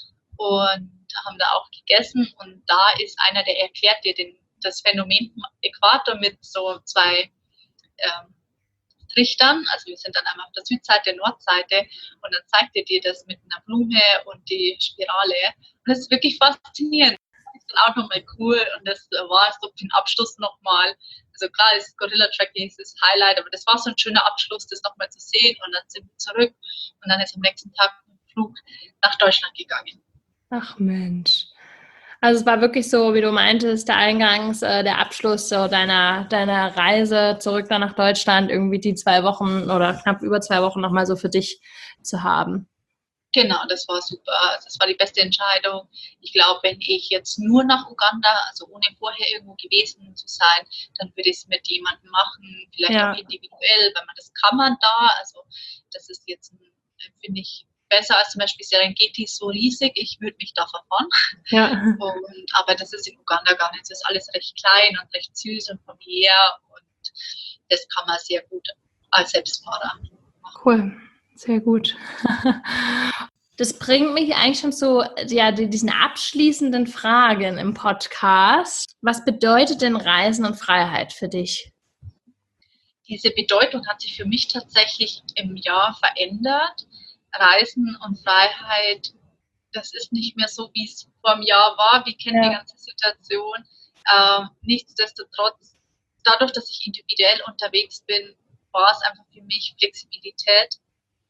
und haben da auch gegessen und da ist einer, der erklärt dir den, das Phänomen Äquator mit so zwei ähm, Trichtern, also wir sind dann einmal auf der Südseite, Nordseite und dann zeigt er dir das mit einer Blume und die Spirale. Und das ist wirklich faszinierend. Das ist dann auch nochmal cool und das war so für den Abschluss nochmal, also klar, das Gorilla-Tracking ist das Highlight, aber das war so ein schöner Abschluss, das nochmal zu sehen und dann sind wir zurück und dann ist am nächsten Tag ein Flug nach Deutschland gegangen. Ach Mensch. Also es war wirklich so, wie du meintest, der Eingangs, äh, der Abschluss so deiner, deiner Reise zurück dann nach Deutschland, irgendwie die zwei Wochen oder knapp über zwei Wochen nochmal so für dich zu haben. Genau, das war super. Das war die beste Entscheidung. Ich glaube, wenn ich jetzt nur nach Uganda, also ohne vorher irgendwo gewesen zu sein, dann würde ich es mit jemandem machen, vielleicht Ja. auch individuell, weil man das kann man da. Also das ist jetzt, finde ich, besser als zum Beispiel Serengeti, so riesig. Ich würde mich da verfahren. Ja. Und, aber das ist in Uganda gar nicht. Es ist alles recht klein und recht süß und familiär und das kann man sehr gut als Selbstfahrer machen. Cool, sehr gut. Das bringt mich eigentlich schon zu ja, diesen abschließenden Fragen im Podcast. Was bedeutet denn Reisen und Freiheit für dich? Diese Bedeutung hat sich für mich tatsächlich im Jahr verändert. Reisen und Freiheit, das ist nicht mehr so, wie es vor einem Jahr war. Wir kennen ja die ganze Situation. Ähm, nichtsdestotrotz, dadurch, dass ich individuell unterwegs bin, war es einfach für mich Flexibilität.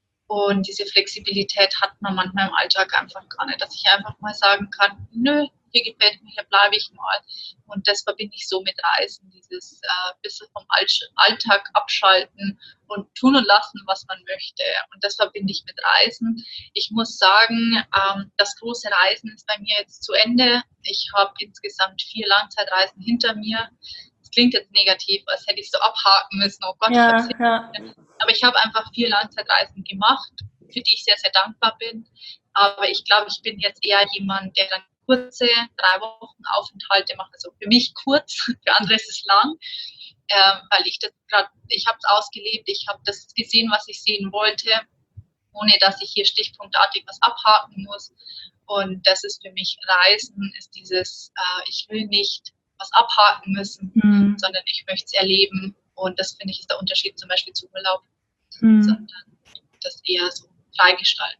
Und diese Flexibilität hat man manchmal im Alltag einfach gar nicht, dass ich einfach mal sagen kann, nö, hier gefällt mir, hier bleibe ich mal. Und das verbinde ich so mit Reisen, dieses äh, bisschen vom Alltag abschalten und tun und lassen, was man möchte. Und das verbinde ich mit Reisen. Ich muss sagen, ähm, das große Reisen ist bei mir jetzt zu Ende. Ich habe insgesamt vier Langzeitreisen hinter mir. Das klingt jetzt negativ, als hätte ich so abhaken müssen. Oh Gott, Ja, ich habe ja. Aber ich habe einfach vier Langzeitreisen gemacht, für die ich sehr, sehr dankbar bin. Aber ich glaube, ich bin jetzt eher jemand, der dann kurze, drei Wochen Aufenthalte macht. Also für mich kurz, für andere ist es lang, äh, weil ich das gerade, ich habe es ausgelebt, ich habe das gesehen, was ich sehen wollte, ohne dass ich hier stichpunktartig was abhaken muss. Und das ist für mich Reisen, ist dieses, äh, ich will nicht was abhaken müssen, Mhm. sondern ich möchte es erleben. Und das finde ich ist der Unterschied zum Beispiel zu Urlaub, Mhm. sondern das eher so freigestalten.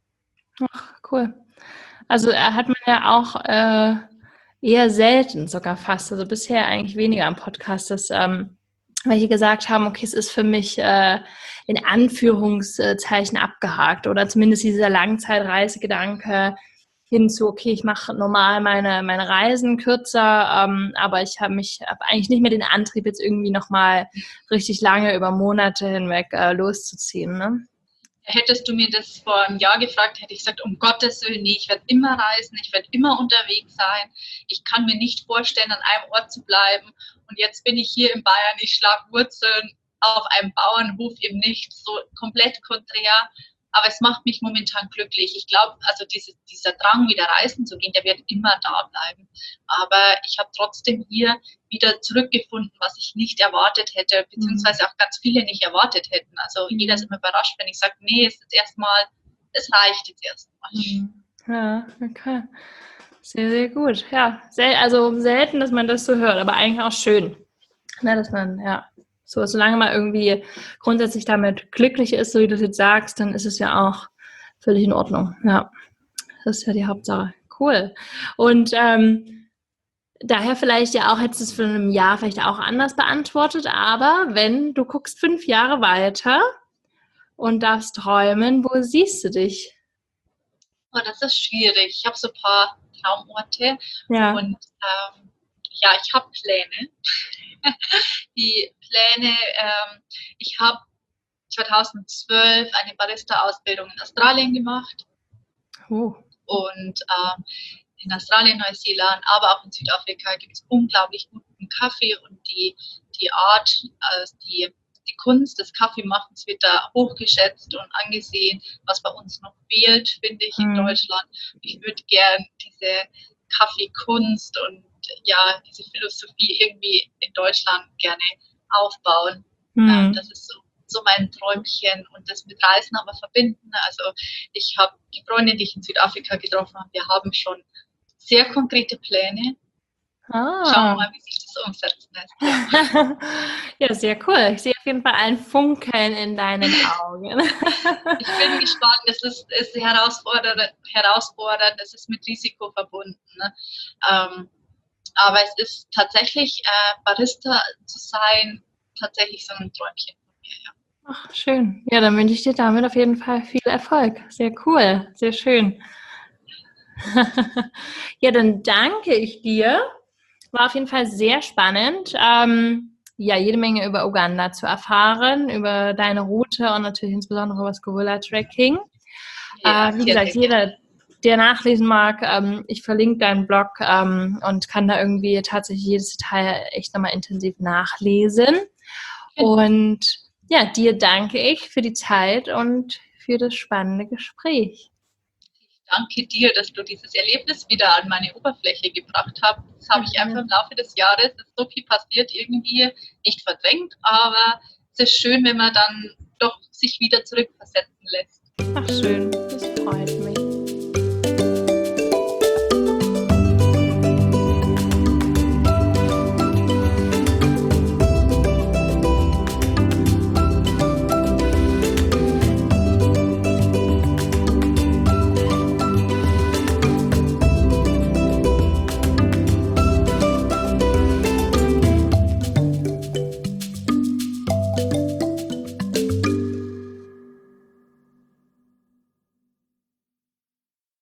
Ach, cool. Also äh, hat man ja auch äh, eher selten sogar fast, also bisher eigentlich weniger am Podcast, dass ähm, welche gesagt haben, okay, es ist für mich äh, in Anführungszeichen abgehakt oder zumindest dieser Langzeitreisegedanke hinzu, okay, ich mache normal meine, meine Reisen kürzer, ähm, aber ich habe mich hab eigentlich nicht mehr den Antrieb, jetzt irgendwie nochmal richtig lange über Monate hinweg äh, loszuziehen. Ne? Hättest du mir das vor einem Jahr gefragt, hätte ich gesagt, um Gottes Willen, nee, ich werde immer reisen, ich werde immer unterwegs sein. Ich kann mir nicht vorstellen, an einem Ort zu bleiben. Und jetzt bin ich hier in Bayern, ich schlage Wurzeln auf einem Bauernhof im Nichts, so komplett konträr. Aber es macht mich momentan glücklich. Ich glaube, also diese, dieser Drang, wieder reisen zu gehen, der wird immer da bleiben. Aber ich habe trotzdem hier wieder zurückgefunden, was ich nicht erwartet hätte, beziehungsweise auch ganz viele nicht erwartet hätten. Also mhm. jeder ist immer überrascht, wenn ich sage, nee, es ist erstmal, es reicht jetzt erstmal. Mhm. Ja, okay. Sehr, sehr gut. Ja, sel- also selten, dass man das so hört, aber eigentlich auch schön. Ne, dass man, ja, so, solange man irgendwie grundsätzlich damit glücklich ist, so wie du es jetzt sagst, dann ist es ja auch völlig in Ordnung. Ja, das ist ja die Hauptsache. Cool. Und ähm, daher vielleicht ja auch, hättest du es für ein Jahr vielleicht auch anders beantwortet, aber wenn du guckst fünf Jahre weiter und darfst träumen, wo siehst du dich? Oh, das ist schwierig. Ich habe so ein paar Traumorte Ja. und ähm, ja, ich habe Pläne. Die Pläne, ähm, ich habe zweitausendzwölf eine Barista-Ausbildung in Australien gemacht. Oh. Und ähm, in Australien, Neuseeland, aber auch in Südafrika gibt es unglaublich guten Kaffee und die, die Art, also die, die Kunst des Kaffeemachens wird da hochgeschätzt und angesehen, was bei uns noch fehlt, finde ich, in mhm. Deutschland. Ich würde gern diese Kaffeekunst und ja, diese Philosophie irgendwie in Deutschland gerne aufbauen. Mhm. Ähm, das ist so so mein Träumchen und das mit Reisen aber verbinden. Also ich habe die Freundin, die ich in Südafrika getroffen habe, wir haben schon sehr konkrete Pläne. Ah. Schauen wir mal, wie sich das umsetzen lässt. Ja. Ja, sehr cool. Ich sehe auf jeden Fall ein Funkeln in deinen Augen. Ich bin gespannt. Es ist, ist herausfordernd, herausfordernd, es ist mit Risiko verbunden. Ne? Ähm, aber es ist tatsächlich, äh, Barista zu sein, tatsächlich so ein Träumchen. Ja. Ach, schön. Ja, dann wünsche ich dir damit auf jeden Fall viel Erfolg. Sehr cool, sehr schön. Ja, dann danke ich dir. War auf jeden Fall sehr spannend, ähm, ja, jede Menge über Uganda zu erfahren, über deine Route und natürlich insbesondere über das Gorilla-Tracking. Ja, äh, wie gesagt, jeder, der nachlesen mag, ähm, ich verlinke deinen Blog ähm, und kann da irgendwie tatsächlich jedes Detail echt nochmal intensiv nachlesen. Und ja, dir danke ich für die Zeit und für das spannende Gespräch. Ich danke dir, dass du dieses Erlebnis wieder an meine Oberfläche gebracht hast. Das habe ich einfach im Laufe des Jahres, ist so viel passiert, irgendwie nicht verdrängt, aber es ist schön, wenn man dann doch sich wieder zurückversetzen lässt. Ach schön, das freut mich.